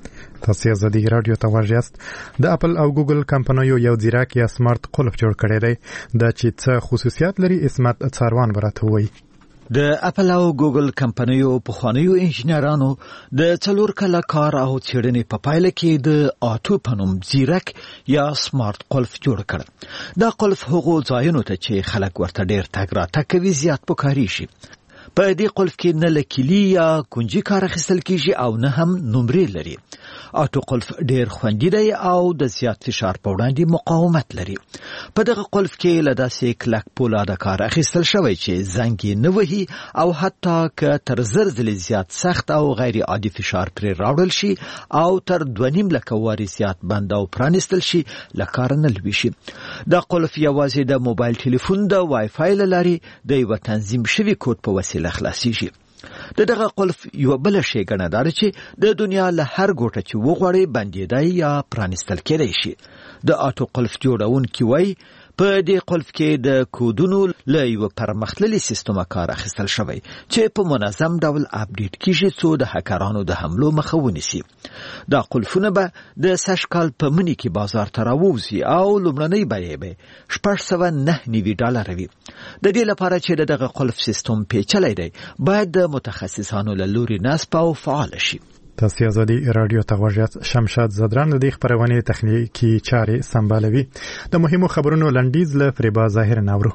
تاسو ازادي رادیو ته ورجاست. د اپل او ګوګل کمپنیو یو ځیرک یا سمارټ قلف جوړ کړی دی د چې څه خصوصیات لري اسمت څاروان ورته وایي. د اپل او ګوګل کمپنیو په خوانیو انجنیرانو د 4 کاله کار او څېړنې په پایله کې د آټو په نوم ځیرک یا سمارټ قلف جوړ کړ. دا قلف هغو ځایونو ته چې خلک ورته ډېر تګ راتګ کوي زیات پکاري شي. په دې قلف کې نه لکلی یا کنجي کار اخیستل کیږي او نه هم نمرې لري. آټو قلف ډیر خوندي دی او د زیات فشار په وړاندې مقاومت لري. په دغه قلف کې له داسې کلک پولاده کار اخیستل شوی چې زنګ یې نه وهي او حتی که تر 1000 ځلې زیات سخت او غیر عادي فشار پرې راوړل شي او تر 2.5 لک وارې زیات بند او پرانستل شي له کاره نه لویږي. دا قلف یوازې د موبایل ټلیفون د وای فای له لارې د یوه تنظیم شوي کوډ په وسیله خلاصیږي. دغه قلف یو بل ښېګڼه ده چې د دنیا له هر ګوټه چې وغواړي بندېدای یا پرانستل کېدای شي. د آټو قلف جوړونکي وایي په دې قلف کې د کودونو له یو پرمختللي سیستم کار اخیستل شوی چې په منظم ډول اپډیټ کیږي څو د هکرانو د حملو مخه ونیسي. دا قلفونه به د سږ کال په مني کې بازار ته راووځي او لومړنۍ بیې به $609 وي. د دې لپاره چې دغه قلف سیستم پیچلی دی باید د متخصصانو له لوري نصب او فعال شي. تاسو ازادي رادیو ته غوږیاست. شمشاد زدران د خبرونه تخنیکی چارې سمبالوي. د مهمو خبرونو لنډیز له فریبا ظاهر ناورو.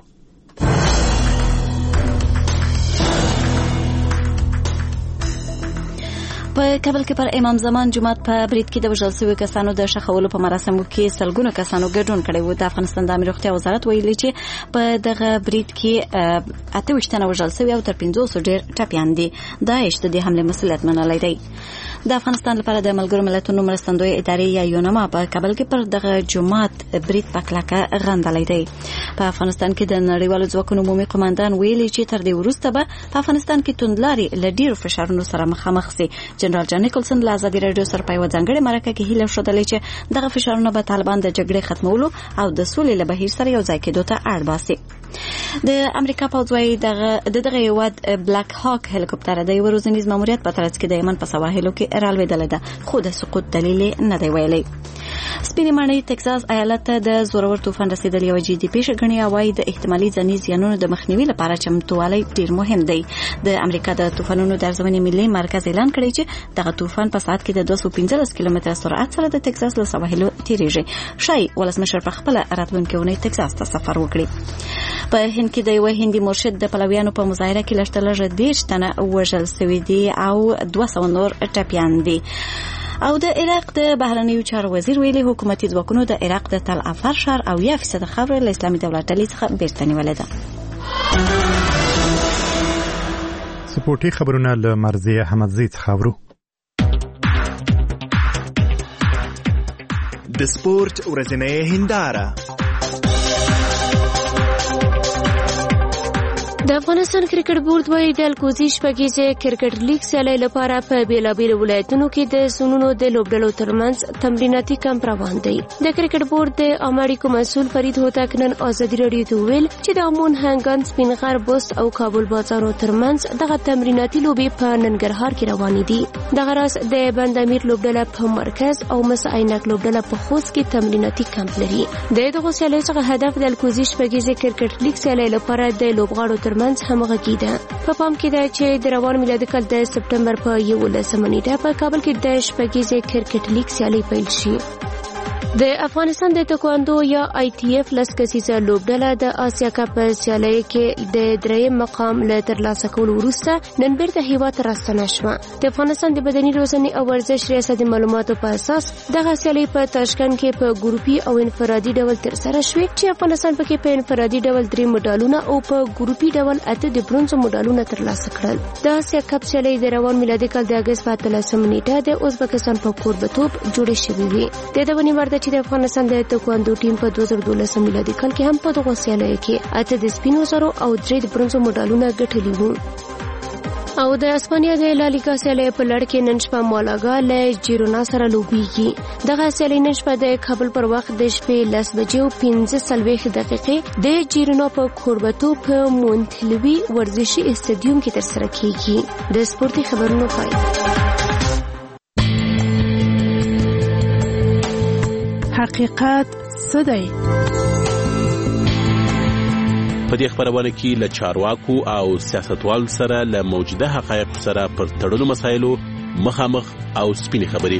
په کابل کې پر امام زمان جماعت په برید کې د وژل شویو کسانو د ښخولو په مراسمو کې سلګونه کسانو ګډون کړی و. د افغانستان د امنیت روغتیا وزارت ویلي چې په دغه برید کې 28 تنه وژل شوي او تر 500 ډېر ټپیان دي. داعش د دې حملې مسؤلیت منلی دی. د افغانستان لپاره د ملګرو ملتونو مرستندوی ادارې یا یونما په کابل کې پر دغه جماعت برید په کلکه غندلی دی. په افغانستان کې د نړیوالو ځواکونو عمومي قماندان ویلي چې تر دې وروسته به په افغانستان کې توندلارې له ډېرو فشارونو سره مخامخ سي. جنرال جان نیکلسن له ازادي رادیو سره په یوه ځانګړې مرکه کې هیله ښودلې چې دغه فشارونه به طالبان د جګړې ختمولو او د سولې له بهیر سره یو ځای کېدو ته اړ باسي. د امریکا پوځ وايي دغه هیواد بلاک هاک هلیکوپټر د یو ورځنیز ماموریت په ترڅ کې د یمن په سواحلو کې رالوېدلې ده خو د سقوط دلیل نه دی ویلی. سپینې ماڼۍ ټکساس ایالت ته د زورور طوفان رسیدل یو جدي پیښه ګڼي او وايي د احتمالي ځاني زیانونو د مخنیوي لپاره چمتووالی ډیر مهم دی. د امریکا د طوفانونو د ارزونې ملي مرکز اعلان کړی چې دغه طوفان په ساعت کې د 215 کیلومتره سرعت سره د ټکساس له سواحلو تیریږي. شای ولسمشر په خپل راتلونکي اونۍ ټکساس ته سفر وکړي. په هند کې د یو هندي مرشد د پلویانو په مظاهره کې لږ 10 تنه وژل شوي دي او 200 نور ټپیان دي. او د عراق د بهرنیو چارو وزیر ویلي حکومتي ځواکونو د عراق د تل افر ښار او 1% خاوره له اسلامي دولت ډلې څخه بیرته نیولې ده. سپورتي خبرونه له مرضیه احمدزی څخه اورو. د سپورت ورځنۍ هنداره. د افغانستان کرکټ بورډ وايي د الکوزي شپږیزه کرکټ لیګ سیالۍ لپاره په بیلابیلو ولایتونو کې د زونونو د لوبډلو ترمنځ تمریناتي کمپ روان دی. د کرکټ بورډ د امریکا مسؤل فرید هوتک نن ازادي رادیو ته ویل چې د امون هنګان سپینغر بوس او کابل بازارو ترمنځ دغه تمریناتي لوبې په ننګرهار کې روانې دي. دغه راز د بند امیر لوبډله په مرکز او مس عینک لوبډله په خوست کې تمریناتي کمپ لري. دغه سیالۍ څخه هدف د الکوزي شپږیزه کرکټ لیګ سیالۍ لپاره د لوبغاړو منځ همغږي ده. په پام کې ده چې د روان میلادي کال د سپټمبر په 11 نیټه په کابل کې د شپږیزه کرکټ لیګ سیالۍ پیل شي. د افغانستان د تکواندو یا آی ټی اف لسکسیزه لوبډله د آسیا کپ سیالۍ کې د دریم مقام له ترلاسه کولو وروسته نن بیرته هیواد ته راستنه شوه. د افغانستان د بدني روزنې او ورزش ریاست د معلوماتو په اساس دغه سیالۍ په تاشکند کې په ګروپي او انفرادي ډول ترسره شوې چې افغانستان پکې په انفرادي ډول 3 مډالونه او په ګروپي ډول 8 د برونز مډالونه ترلاسه کړل. د آسیا کپ سیالۍ د روان میلادي کال د اگست په 13 نیټه د ازبکستان په کوربتوب جوړې شوې وي. د دونی ورده چې د افغانستان د تکواندو ټیم په 2012 میلادي کال کې هم په دغه سیالۍ کې 8 د سپینو زرو او 3 د برونز مډالونه ګټلي وو. او د اسپانیا د لالیګا سیالۍ په لړ کې نن شپه مالاګا له جیرونا سره لوبېږي. دغه سیالۍ نن شپه د کابل پر وخت د شپې 10:15 د جیرونا په کوربتوب په مونتلوي ورزشي استادیوم کې ترسره کیږي. د سپورتي خبرونو پای. حقیقت څه دی؟ په دې خبرونه کې له چارواکو او سیاستوالو سره له موجوده حقایق سره پر تړلو مسایلو مخامخ او سپینې خبرې.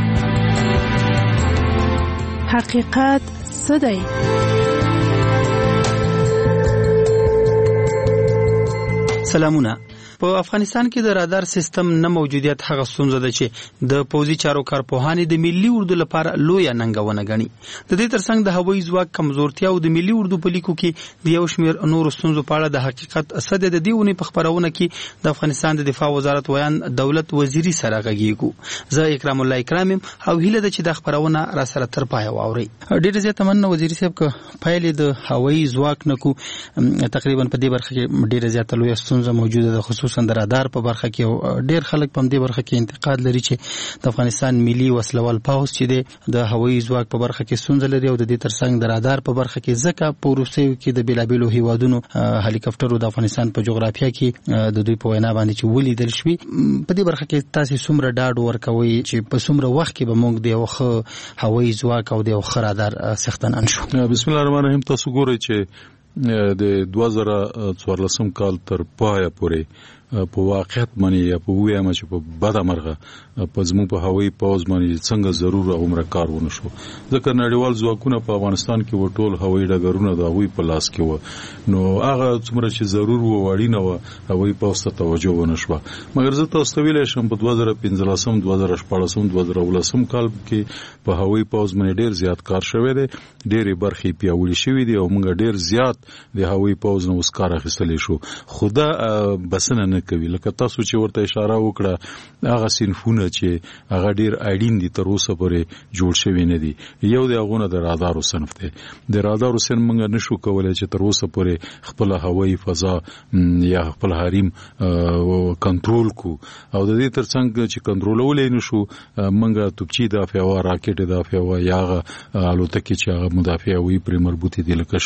حقیقت څه دی؟ سلامونه. په افغانستان کې د رادار سیستم نه موجودیت هغه ستونزه ده چې د پوځي چارو کارپوهانې د ملي اردو لپاره لوی ننګونه غني. د دې ترڅنګ د هوایي ځواک کمزورتیا او د ملي اردو په لیکو کې د یو شمېر نور ستونزو په اړه د حقیقت اسد د دیونی په خبرونه کې د افغانستان د دفاع وزارت ویان دولت وزیری سره غږیږو. زه اکرام الله اکرام او هیله ده چې د خبرونه را سره تر پای واوري. ډېر زیات مننه وزیری صاحب ک پایلې د هوایي ځواک نکو تقریبا په دې برخه کې ډېر زیات لوی ستونزه موجوده ده، خصوصا د رادار په برخه کې. ډېر خلک په دې برخه کې انتقاد لري چې د افغانستان ملي وسلوال پوځ چې د هوایي ځواک په برخه کې ستونزه لري او د دې ترڅنګ د رادار په برخه کې ځکه په روسیو کې د بیلابیلو هیوادونو هلیکاپټرو د افغانستان په جغرافیه کې د دوی په وینا باندې چې ولیدل شوی. په دې برخه کې تاسو څومره ډاډ ورکوي چې په څومره وخت کې به موږ د یو هوایي ځواک او د یو رادار څښتنان شو؟ بسم الله الرحمن الرحیم. تاسو ګورئ چې د 2014 کال تر پایه پورې په واقعیت باندې یا په وایم چې په بد امرغه په زموږ په هوایي پوز باندې څنګه ضرور عمره کار ونه شو، ځکه نړیوال ځواکونه په افغانستان کې وټول هوایي ډګرونه د هغوی په لاس کې و، نو هغه څومره چې ضرور و اړینه و هوایي پوز ته توجه ونه شوه. مګر زه تاسو ته ویلی شم په 2015 2014 2017 کال کې په هوایي پوز باندې ډېر زیات کار شوی دی، ډېرې برخې پیاوړې شوي دي او موږ ډېر زیات د هوایي پوز نه اوس کار اخیستلی شو. خو دا بسنه نه کوي، لکه تاسو چې ورته اشاره وکړه هغه صنفونه چې هغه ډیر اړین دي تر اوسه پورې جوړ شوي نه دي. یو د هغونه د رادارو صنف دی. د رادارو صنف موږ نشو کولای چې تر اوسه پورې خپل هوایي فضا یا خپل حریم کنټرول کو، او د دې ترڅنګ چې کنټرولولې نشو موږ توپچی دافع او راکټ دافع او یاغه الوتکې چې هغه مدافع وي پر مربوطه دي لکه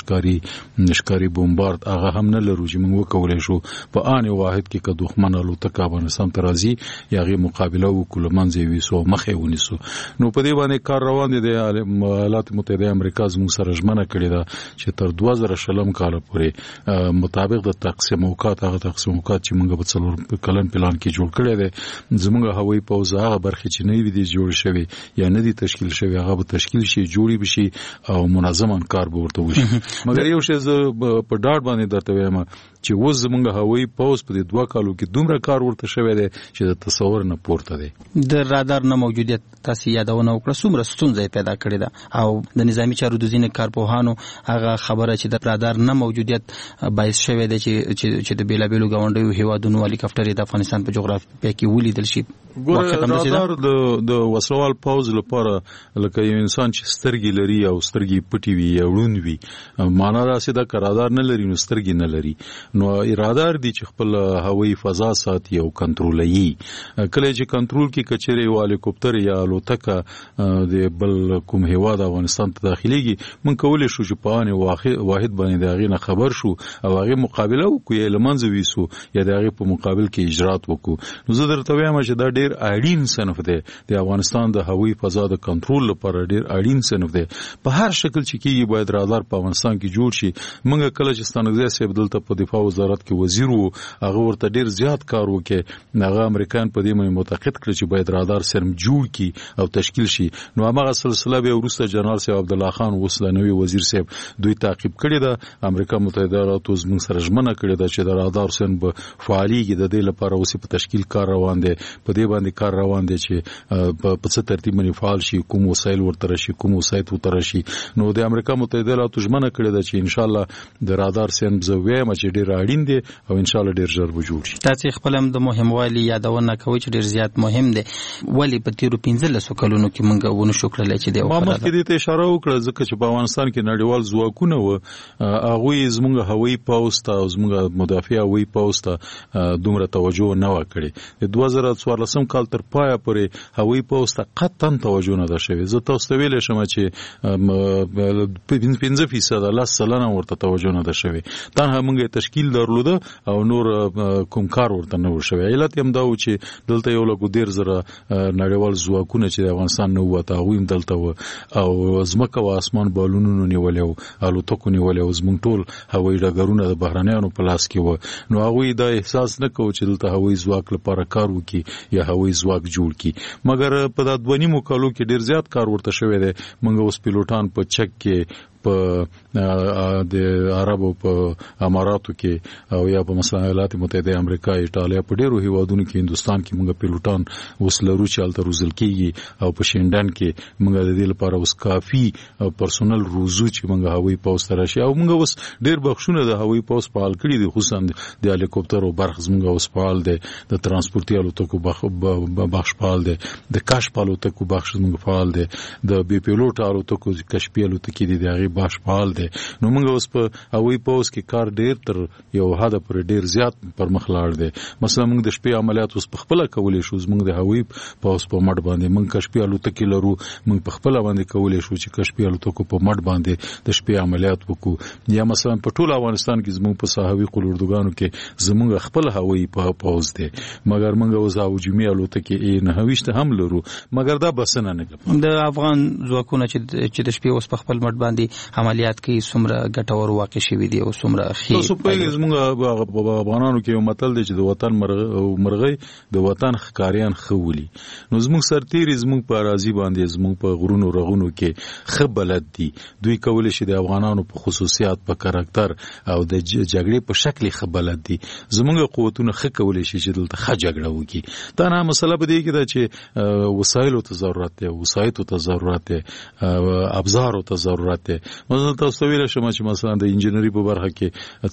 شکاري بمبارد هغه هم نه لرو چې موږ وکولای شو په ان واحد کې که دښمن الوتکه افغانستان ته راځي یا هغې مقابله وکړو منځ یې ویسو مخ یې ونیسو. نو په دې باندې کار روان دی. د ایالات متحده امریکا زموږ سره ژمنه کړې ده چې تر 2020 کال پورې مطابق د تقسیم اوقات هغه تقسیم اوقات چې موږ په 4 کلن پلان کې جوړ کړی دی زموږ هوایي پوځ هغه برخې چې نه وي دي جوړ شوي یا نه دي تشکیل شوي هغه به تشکیل شي، جوړې بشي او منظم کار به ورته وشي. مګر یو شی زه په ډاډ باندې درته وایم چې اوس زموږ هوایي پوځ په دې 2 کالو کې دومره کار ورته شوی دی چې د تصور نه پورته دی. د رادار نه موجودیت تاسو یادونه وکړه څومره ستونزې پیدا کړې ده او د نظامی چارو د ځینې کارپوهانو هغه خبره چې د رادار نه موجودیت باعث شوی دی چې د بیلابیلو ګاونډیو هیوادونو هلیکاپټرې د افغانستان په جغرافیه کې ولیدل شي. رادار د وسلوال پوځ لپاره لکه یو انسان چې سترګې لري او سترګې پټې وي یا ړوند وي، معنا داسې ده که رادار نه لري نو سترګې نه لري. نو رادار دی چې خپل هوایي فضا ساتي او کنټرولوي. کله چې کنټرول کې کچېرې یو هلیکوپټر یا الوتکه د بل کوم هیواد افغانستان ته داخليږي موږ کولی شو چې په ان واحد باندې د هغې نه خبر شو او هغې مقابله وکړو یا له منځه ویسو یا د هغې په مقابل کې اجرات وکړو. نو زه درته وایم چې دا ډېر اړین صنف دی د افغانستان د هوایي فضا د کنټرول لپاره ډېر اړین صنف دی. په هر شکل چې کېږي باید رادار په افغانستان کې جوړ شي. موږ کله چې ستانکزی صاحب دلته په دفاع وزارت کې وزیر وو هغه ورته ډېر زیات کار وکړي، هغه امریکایان په دې باندې معتقد کړ چې باید رادار سرم جوړ کی او تشکیل شي. نو هغه سلسله به وروسته جنرال صاحب عبدالله خان وسله نوی وزیر صاحب دوی تعقیب کړی ده. امریکا متحده ایالاتو زموږ سره ژمنه کړې ده چې د رادار سرم به فعالیږي. د دې لپاره اوس په تشکیل کار روان دی، په دې باندې کار روان دی چې په څه ترتیب باندې فعال شي، کوم وسایل ورته راشي، کوم وسایت ورته راشي. نو د امریکا متحده ایالاتو ژمنه کړې ده چې ان شاء الله د رادار سرم زویم چې ډېر اړین دی او ان شاء الله ډېر ژر به جوړ شي. تاسو خپل هم د مهموالي یادونه کوي چې ډېر زیات مهم دی. ولی په تیرو 15 کلونو کې موږ ونه شو کړلای چې دی ما مخکې دې ته اشاره وکړه ځکه چې په افغانستان کې نړیوال ځواکونه و هغوی زموږ هوایي پوځ ته او زموږ مدافع هوایي پوځ ته دومره توجه نه و کړې. د 2014 کال تر پایه پورې هوایي پوځ ته قطعا توجه نه ده شوې. زه تاسو ته ویلی شم چې 15% 10% ورته توجه نه ده شوې. تنها موږ تشکیل درلوده او نور کوم کار ورته نه و شوی. علت هم دا و چې دلته یو لګو 1.5 نړیوال ځواکونه چې د افغانستان نه وته هغوی هم دلته و او ځمکه او اسمان بالونونو نیولې و، الوتکو نیولې و، زموږ ټول هوایي ډګرونه د بهرنیانو په لاس کې و. نو هغوی دا احساس نه کوو چې دلته هوایي ځواک لپاره کار وکړي یا هوایي ځواک جوړ کړي. مګر په دا 2.5 کالو کې ډېر زیات کار ورته شوی دی. موږ اوس پیلوټان په چک کې په د عربو په اماراتو کې او یا په مثلا ایالات متحده امریکا ایټالیا په ډیرو هیوادونو کې هندستان کې موږ پیلوټان وسلرو چې الته روزل کېږي او په شینډن کې موږ د دې لپاره اوس کافي پرسونل روزو چې موږ هوایي پوز ته راشي او موږ اوس ډیر بخښونه د هوایي پوز په حال کړي دي خصوصا د هلیکوپټر او برخ موږ اوس فعال دي د ترانسپورتي الوتکو بخش فعال دي د کشف الوتکو بخش موږ فعال دي د بي پیلوټ الوتکو کشفي الوتکې دي دغه بخش فعال دي نو موږ اوس په هوایي پوز کې کار ډیر تر یو حد پر ډیر زیات پر مخ لاړ دي مثلا موږ د شپې عملیات اوس په خپل کولې شو موږ د هوایي پوز په مټ باندې موږ کشفي الوتکې لرو موږ په خپل باندې کولې شو چې کشفي الوتکو په مټ باندې د شپې عملیات وکړو یا مثلا په ټول افغانستان کې زموږ په ساحوي قلوردوګانو کې زموږ خپل هوایي پوز دي مګر موږ اوس هوجمي الوتکې نه هويشته هم لرو مګر دا بسنه نه کوي د افغان ځواکونه چې د شپې اوس په خپل مټ باندې عملیات کوي څومره ګټور واقع شوي دي او څومره خیر تاسو په زموږ افغانانو کې یو متل دی چې د وطن مرغۍ د وطن ښکاریان خولي نو زموږ سرتیری زموږ په راضي باندې زموږ په غرونو رغونو کې خبلت دي دوی کولای شي د افغانانو په خصوصیات په کاراکتر او د جګړې په شکل خبلت دي زموږ قوتونه خ کولای شي چې دلته خ جګړه وکړي دا نه مسله به دی کې دا چې وسایل ته ضرورت دی وسایل ته ضرورت دی ابزار ته ضرورت دی مثلا تاسو ویل شم چې مثلا د انجینری په برخه کې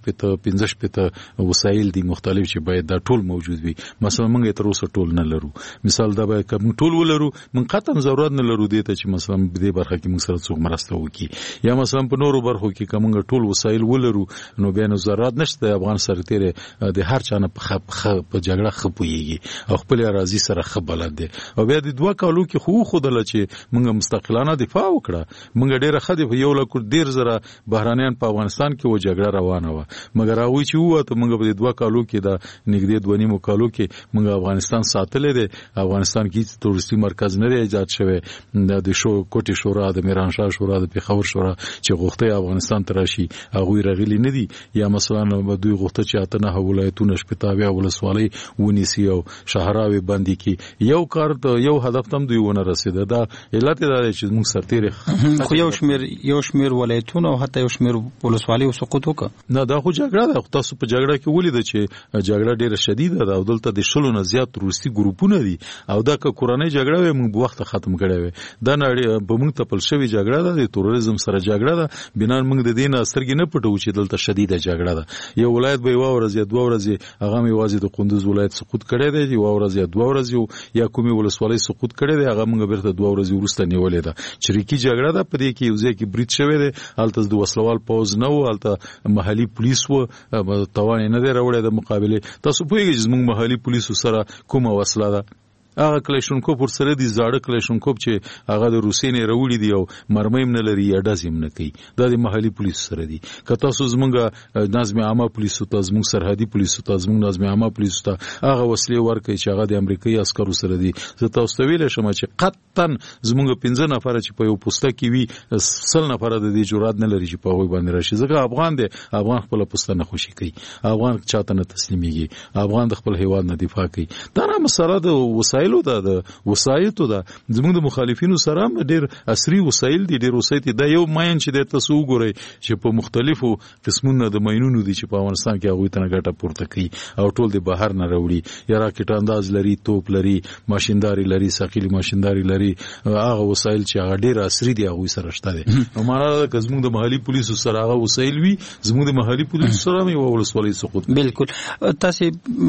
4 15 وسایل دي مختلف چې باید دا ټول موجود وي مثلا موږ تر اوسه ټول نه لرو مثال دا به کوم ټول ولرو من قطعا ضرورت نه لرو دي ته چې مثلا په دې برخه کې موږ سره څوک مرسته وکړي یا مثلا په نورو برخو کې کوم ټول وسایل ولرو نو بیا نو ضرورت نشته افغان سرتیری د هر چانه په جګړه خپويږي او خپل راضي سره خبلت دي او بیا د 2 کالو کې خو دل چې موږ مستقلانه دفاع وکړه موږ ډیره خدي په یو لکه ډیر زره بهرانيان په افغانستان کې و جګړه روانه و مګر هغه چې وته موږ په 2 کالو کې دا نږدې 2.5 کالو کې موږ افغانستان ساتلې دي افغانستان کې تورستي مرکز نه ایجاد شوی د کوټي شورا د میرانشاه شورا د پیښور شورا چې غوښته افغانستان ته راشي هغه رغلي نه دي یا مثلا دوی غوښته چې اته نه ولایتونه شپتاویا ولسوالۍ ونیسي او شهراوي باندې کې یو کار یو هدف تم دوی ونه رسیده دا علت دا چې موږ سرتیری خو یو شمیر ولایتونه او حتی یو شمیر ولسوالۍ سقوط وکړه نه دا خو جګړه ده تاسو په جګړه کې ولید چې جګړه ډیره شدیده ده او دلته د شلو نه زیات روسي ګروپونه دي او دا که کورنۍ جګړه وي موږ په وخت ختم کړي وي دا نړۍ په موږ ته پل شوی جګړه ده د تروریزم سره جګړه ده بنا موږ د دین سترګې نه پټو چې دلته شدیده جګړه ده یو ولایت به یو ورځ یا 2 ورځې هغه می واځي د قندوز ولایت سقوط کړي دی یو ورځ یا 2 ورځې یا کومي ولسوالۍ سقوط کړي دی هغه موږ بیرته 2 ورځې وروسته نیولې ده چریکي جګړه ده په دې کې یو ځای کې بریټ شوی دی الته د وسلوال پوز نه و الته محلي پولیس و توان نه دی راوړی د مقابله تاسو پوهیږئ چې موږ محلي پولیسو سره کومه وسله ده هغه کلیشونکوپ پر سره دي زاړه کلیشونکوپ چې هغه د روسي نه راوړي دي او مرمیم نه لري یا داسیم نه کوي دا د محلي پولیس سره دي که تاسو زمونږ نظم عامه پولیسو ته زمونږ سرحدي پولیسو ته زمونږ نظم عامه پولیسو ته هغه وسلې ورکړي چې هغه د امریکایي عسکرو سره دي زه تاسو ته ویل شم چې قطعا زمونږ 15 نفر چې په یو پوسټه کې وي 100 نفر د دې جرأت نه لري چې په هغه باندې راشي ځکه افغان دی افغان خپل پوسټه نه خوشي کوي افغان چاته نه تسلیميږي افغان د خپل هیواد نه دفاع کوي دا نه مسله د وسایلو د وسایتو دا زموږ د مخالفینو سره ډېر عصري وسایل دي ډېر وسایت دا یو ماین چې د تاسو وګورئ چې په مختلفو قسمونو د ماینونو دي چې په افغانستان کې هغه ته ګټه پورته کوي او ټول د بهر نه راوړي یا راکټ انداز لري توپ لري ماشینداري لري ثقيلي ماشینداري لري هغه وسایل چې هغه ډېر عصري دي هغه سره شته دي نو معنا دا چې زموږ د محلي پولیسو سره هغه وسایل وي زموږ د محلي پولیسو سره یو ولسوالۍ سقوط بالکل تاسو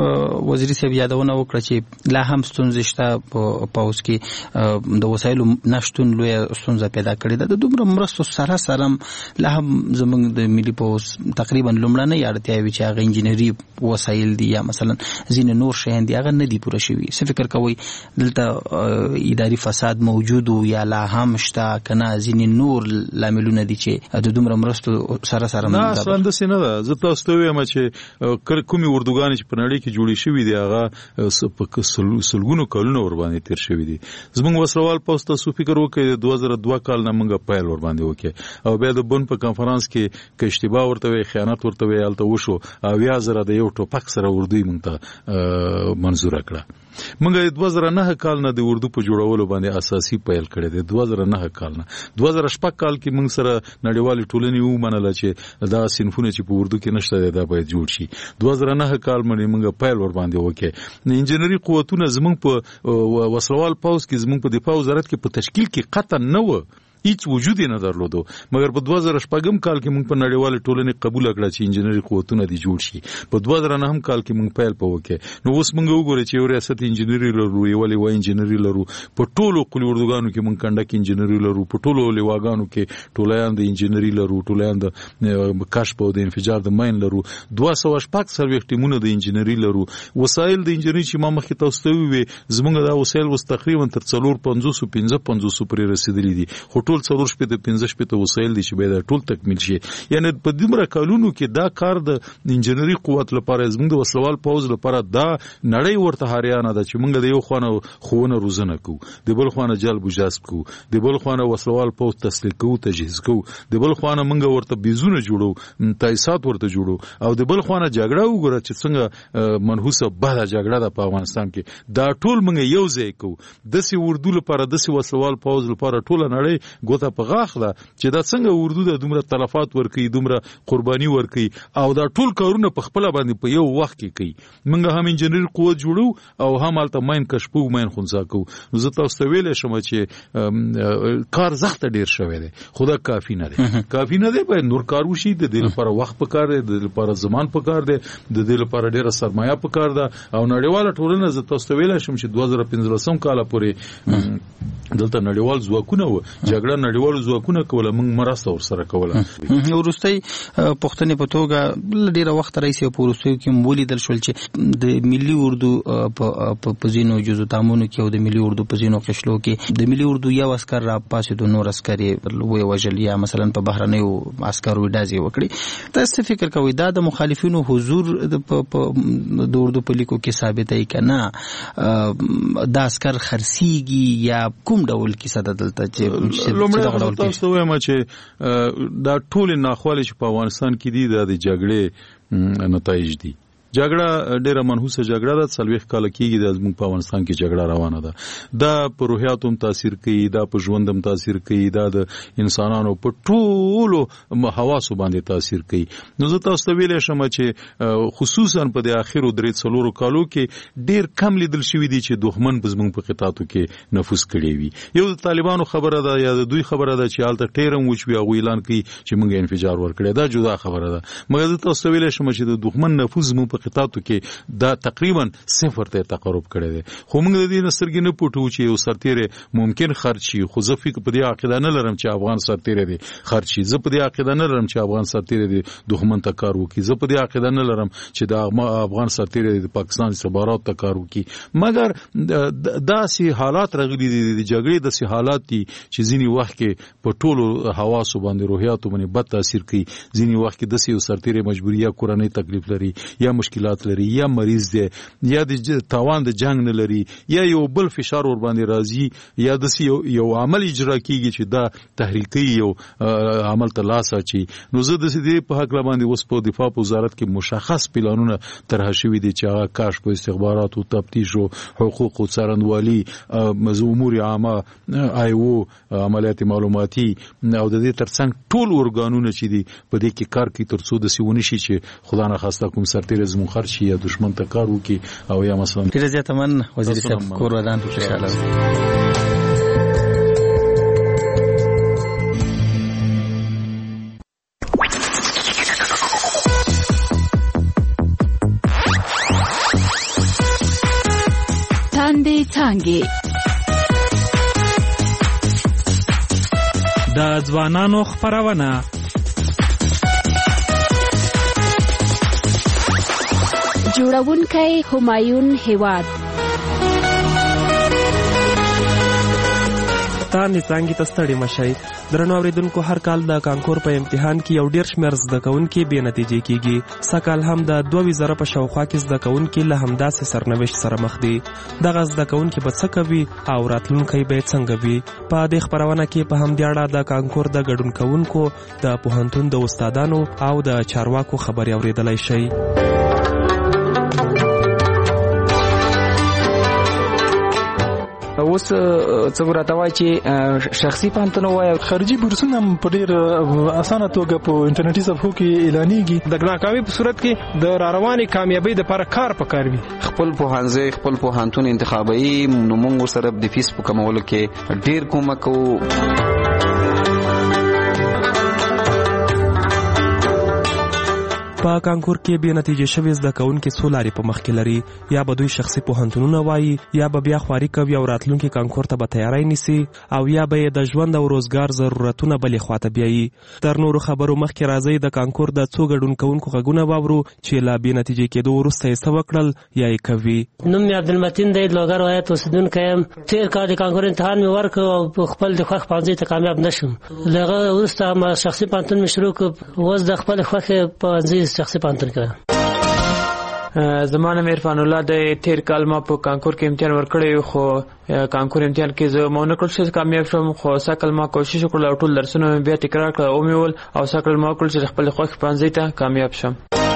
وزیر صاحب یادونه وکړه چې لا هم ستونزې شته پاوس کې د وسایلو نشټون لوی ستونزه پیدا کړې ده د دومره مرستو سره سره لا هم زموږ د ملي پاوس تقریبا لومړنۍ اړتیاوې چې هغه انجینری وسایل دي یا مثلا ځینې نور شیان دي هغه نه دي پوره شوي څه فکر کوئ دلته اداري فساد موجود یا لا هم شته کنه ځینې نور لاملونه دي چې د دومره مرستو سره سره نه اصلا د سینه ده زه تاسو ته وایم چې کومي اردوګان چې په نړۍ کې جوړې شوې دي هغه په سلګونو کلونه ور باندې تیر شوی دي. زموږ وسلوال پوسټ تاسو فکر وکړئ 2002 کال نه موږ پایل ور باندې وکړ او بیا د بن په کانفرنس کې اشتباه ورته خیانت ورته ویلته وشو او یا زره د یو ټوپک سره اردوی موږ ته منزور کړه. موږ 2009 کال نه د اردو په جوړولو باندې اساسي پیل کړی دی. 2009 کال نه 2016 کال کې موږ سره نړیوالې ټولنې ومنله چې دا صنفونه چې په اردو کې نشته دا باید جوړ شي. 2009 کال باندې موږ پیل ور باندې وکړ. انجنیری قوتونه زموږ په وسلوال پوز کې زموږ په دفاع وزارت کې په تشکیل کې قطعا نه و، هیڅ وجود نه درلودو، مګر په 2014 کال کې موږ په نړیواله ټولنې قبول کړه چې انجنیری قوتونه دي جوړ شي. په 2009 کال کې موږ پیل وکړ. نو اوس موږ وګورئ چې یو ریاست انجنیری لرو، یو لوی انجنیری لرو، په ټولو قلي اردوګانو کې موږ کنډک انجنیری لرو، په ټولو لواګانو کې ټولیان د انجنیری لرو، ټولیان د کشف او د انفجار د ماین لرو، 214 ټیمونه د انجنیری لرو. وسایل د انجنیری چې ما مخکې تاسو ته وی زموږ دا وسایل وس تقریبا تر 450 پورې رسیدلي دي. ټول 415 وسایل دي چې باید ټول تکمیل شي. یعنی په دمره کالونو کې دا کار د انجنیری قوت لپاره زموږ د وسلوال پوز لپاره دا نړۍ ورته هریانه ده چې موږ د یو خوانه خوونه روزنه کوو، د بل خوانه جلب جذب کوو، د بل خوانه وسلوال پوز تسلیح کوو، تجهیز کوو، د بل خوانه موږ ورته بیزونه جوړو، تایسات ورته جوړو، او د بل خوانه جګړه وګوره چې څنګه منحوسه بده جګړه ده په افغانستان کې. دا ټول موږ یو ځای کوو. دسي اردو لپاره دسي وسلوال پوز لپاره ټول نړۍ ګوته په غاخ ده چې دا څنګه اردو د دومره تلفات ورکي، دومره قرباني ورکي، او دا ټول کارونه په خپل باندې په یو وخت کې کوي. موږ هم انجنیر قوت جوړو او هم البته ماین کشفو، ماین خنثی کوو. نو زه تاسو ته ویل شم چې کار زخت ډیر شوی دی، خدا کافی نه دی. کافی نه دی، باید نور کار وشي. د دې لپاره وخت پکار دی، د دې لپاره زمان پکار دی، د دې لپاره ډیره سرمایه پکار ده. او نړیواله ټولنه زه تاسو ته ویل شم چې 2015 کال پورې دلته نړیوال ځواکونه و، جګړه نړیوالو ځواکونه کوله، موږ مرسته ورسره کوله. وروستي پښتنې په توګه ډیره وخت راځي په وروستیو کې ولیدل شول چې د ملي اردو په ځینو جزو تامونو کې او د ملي اردو په ځینو قشلو کې د ملي اردو یو عسكر را پاسې د نور عسکري وې وجل یا مثلا په بهرنیو عسکرو ډازي وکړي. تاسو فکر کوئ دا د مخالفینو حضور د اردو په لیکو کې ثابتای کنه دا عسكر خرسيږي یا کوم ډول کیسه ده دلته چې تاسو وایم چې دا ټول ناخوالې چې په افغانستان کې دي د جګړې نتایج دي. جګړه ډیره منحوسه جګړه ده، 40 کال کېږي د زموږ په افغانستان کې جګړه روانه ده. دا په روحیاتو هم تاثیر کوي، دا په ژوند هم تاثیر کوي، دا د انسانانو په ټولو حواسو باندې تاثیر کوي. نو زه تاسو ته ویلی شم چې خصوصا په د اخرو 3-4 کالو کې ډیر کم لیدل شوي دي چې دښمن په زموږ په قطاعتو کې نفوذ کړی وي. یو د طالبانو خبره ده یا د دوی خبره ده چې هلته ټیرم وشوي، هغوی اعلان کوي چې موږ انفجار ورکړی، دا جدا خبره ده. مګر زه تاسو ته ویلی شم چې د دښمن نفوذ زموږ په قطاعتو کې دا تقریبا صفر ته تقرب کړی دی. خو موږ د دې نسترګې نه پټو چې یو سرتیری ممکن خرج شي، خو زه فکر په دې عقیده نه لرم چې افغان سرتیری دی خرج شي. زه په دې عقیده نه لرم چې افغان سرتیری دی دښمن ته کار وکړي. زه په دې عقیده نه لرم چې د افغان سرتیری د پاکستان استخبارات ته کار وکړي. مګر داسې حالات راغلي دي، د جګړې داسې حالات دي چې ځینې وخت کې په ټولو حواسو باندې روحیاتو باندې بد تاثیر کوي. ځینې وخت کې داسې یو سرتیری مجبوری یا کورنۍ تکلیف لري یا مشکلات لري یا مریض دی یا د تاوان د جنگ نه لري یا یو بل فشار ور باندې راځي یا د یو عمل اجرا کیږي چې دا تحریکي یو عمل ته لاس اچي. نو زه د دې په حق باندې اوس په دفاع وزارت کې مشخص پلانونه طرح شوي دي چې هغه کاش په استخبارات او تفتیش او حقوق او څارندوالي امور عامه آیو عملیات معلوماتي او د دې ترڅنګ ټول ارګانونه چې دي په دې کې کار کوي ترڅو د سیونی شي چې خدا نه خواسته کوم سرتیری زمو خرچ یا دشمن ته کار وکي او یا مثلا ډیر زیات من وزیر صاحب کور ودان خوشاله. تاندې څانګې د ځوانانو خبرونه جوړونکی همایون هیواد تاندې څانګې ته ستړي مشئ. درنو اوریدونکو هر کال د کانکور په امتحان کې یو ډیر شمېر زده کوونکي بې نتیجې کیږي. سکهال هم د 2000 په شاوخوا کې زده کوونکي له همداسې سرنوشت سره مخ دي. دغه زده کوونکي به څه کوي او راتلونکی به څنګه وي؟ په دې خبرونه کې په همدې اړه د کانکور د ګډون کوونکو، د پوهنتون د استادانو او د چارواکو خبرې اوریدلای شئ. اوس څنګه راته وایي چې شخصي پانتون وایي خارجي بورسونه په ډیر اسانه توګه په انټرنیټي صفحو کې اعلانېږي. د ناکامۍ په صورت کې د رواني کامیابی لپاره کار پکار وي. خپل پوهنځي خپل پوهنتون انتخابي نو موږ سره د فیس په کمولو کې ډیر کومک کوو. په کانکور کې به نتیجې شوي زده کوونکي څو لارې په مخ کې لري. یا به دوی شخصي پوهنتونونه وایي، یا به بیا خواري کوي او راتلونکي کانکور ته به تیاری نیسي، او یا به د ژوند او روزګار ضرورتونه بلې خواته بیایي. تر نورو خبرو مخکې راځي د کانکور د څو ګډون کوونکو غږونه واورو چې لا بې نتیجې کېدو وروسته یې څه وکړل یا یې کوي. نوم مې عبدالمتین دی، لوګر ولایت اوسېدونکی یم. تېر کال د کانکور امتحان مې ورکړ او خپل د خوښ پوهنځي ته کامیاب نه شوم. له هغه وروسته شخصي پوهنتون مې شروع کړ. اوس د خپل خوښې پوهنځي شخصي پوهنتون کې زما نوم عرفان الله دی. تېر کال ما په کانکور کې امتحان ورکړی خو کانکور امتحان کې زه مو نه کړل چې کامیاب شوم. خو سکل ما کوشش وکړل او ټول درسونه مې بیا تکرار کړل او مې ول او سکل ما وکړل چې خپل خوښ پوهنځي ته کامیاب شم.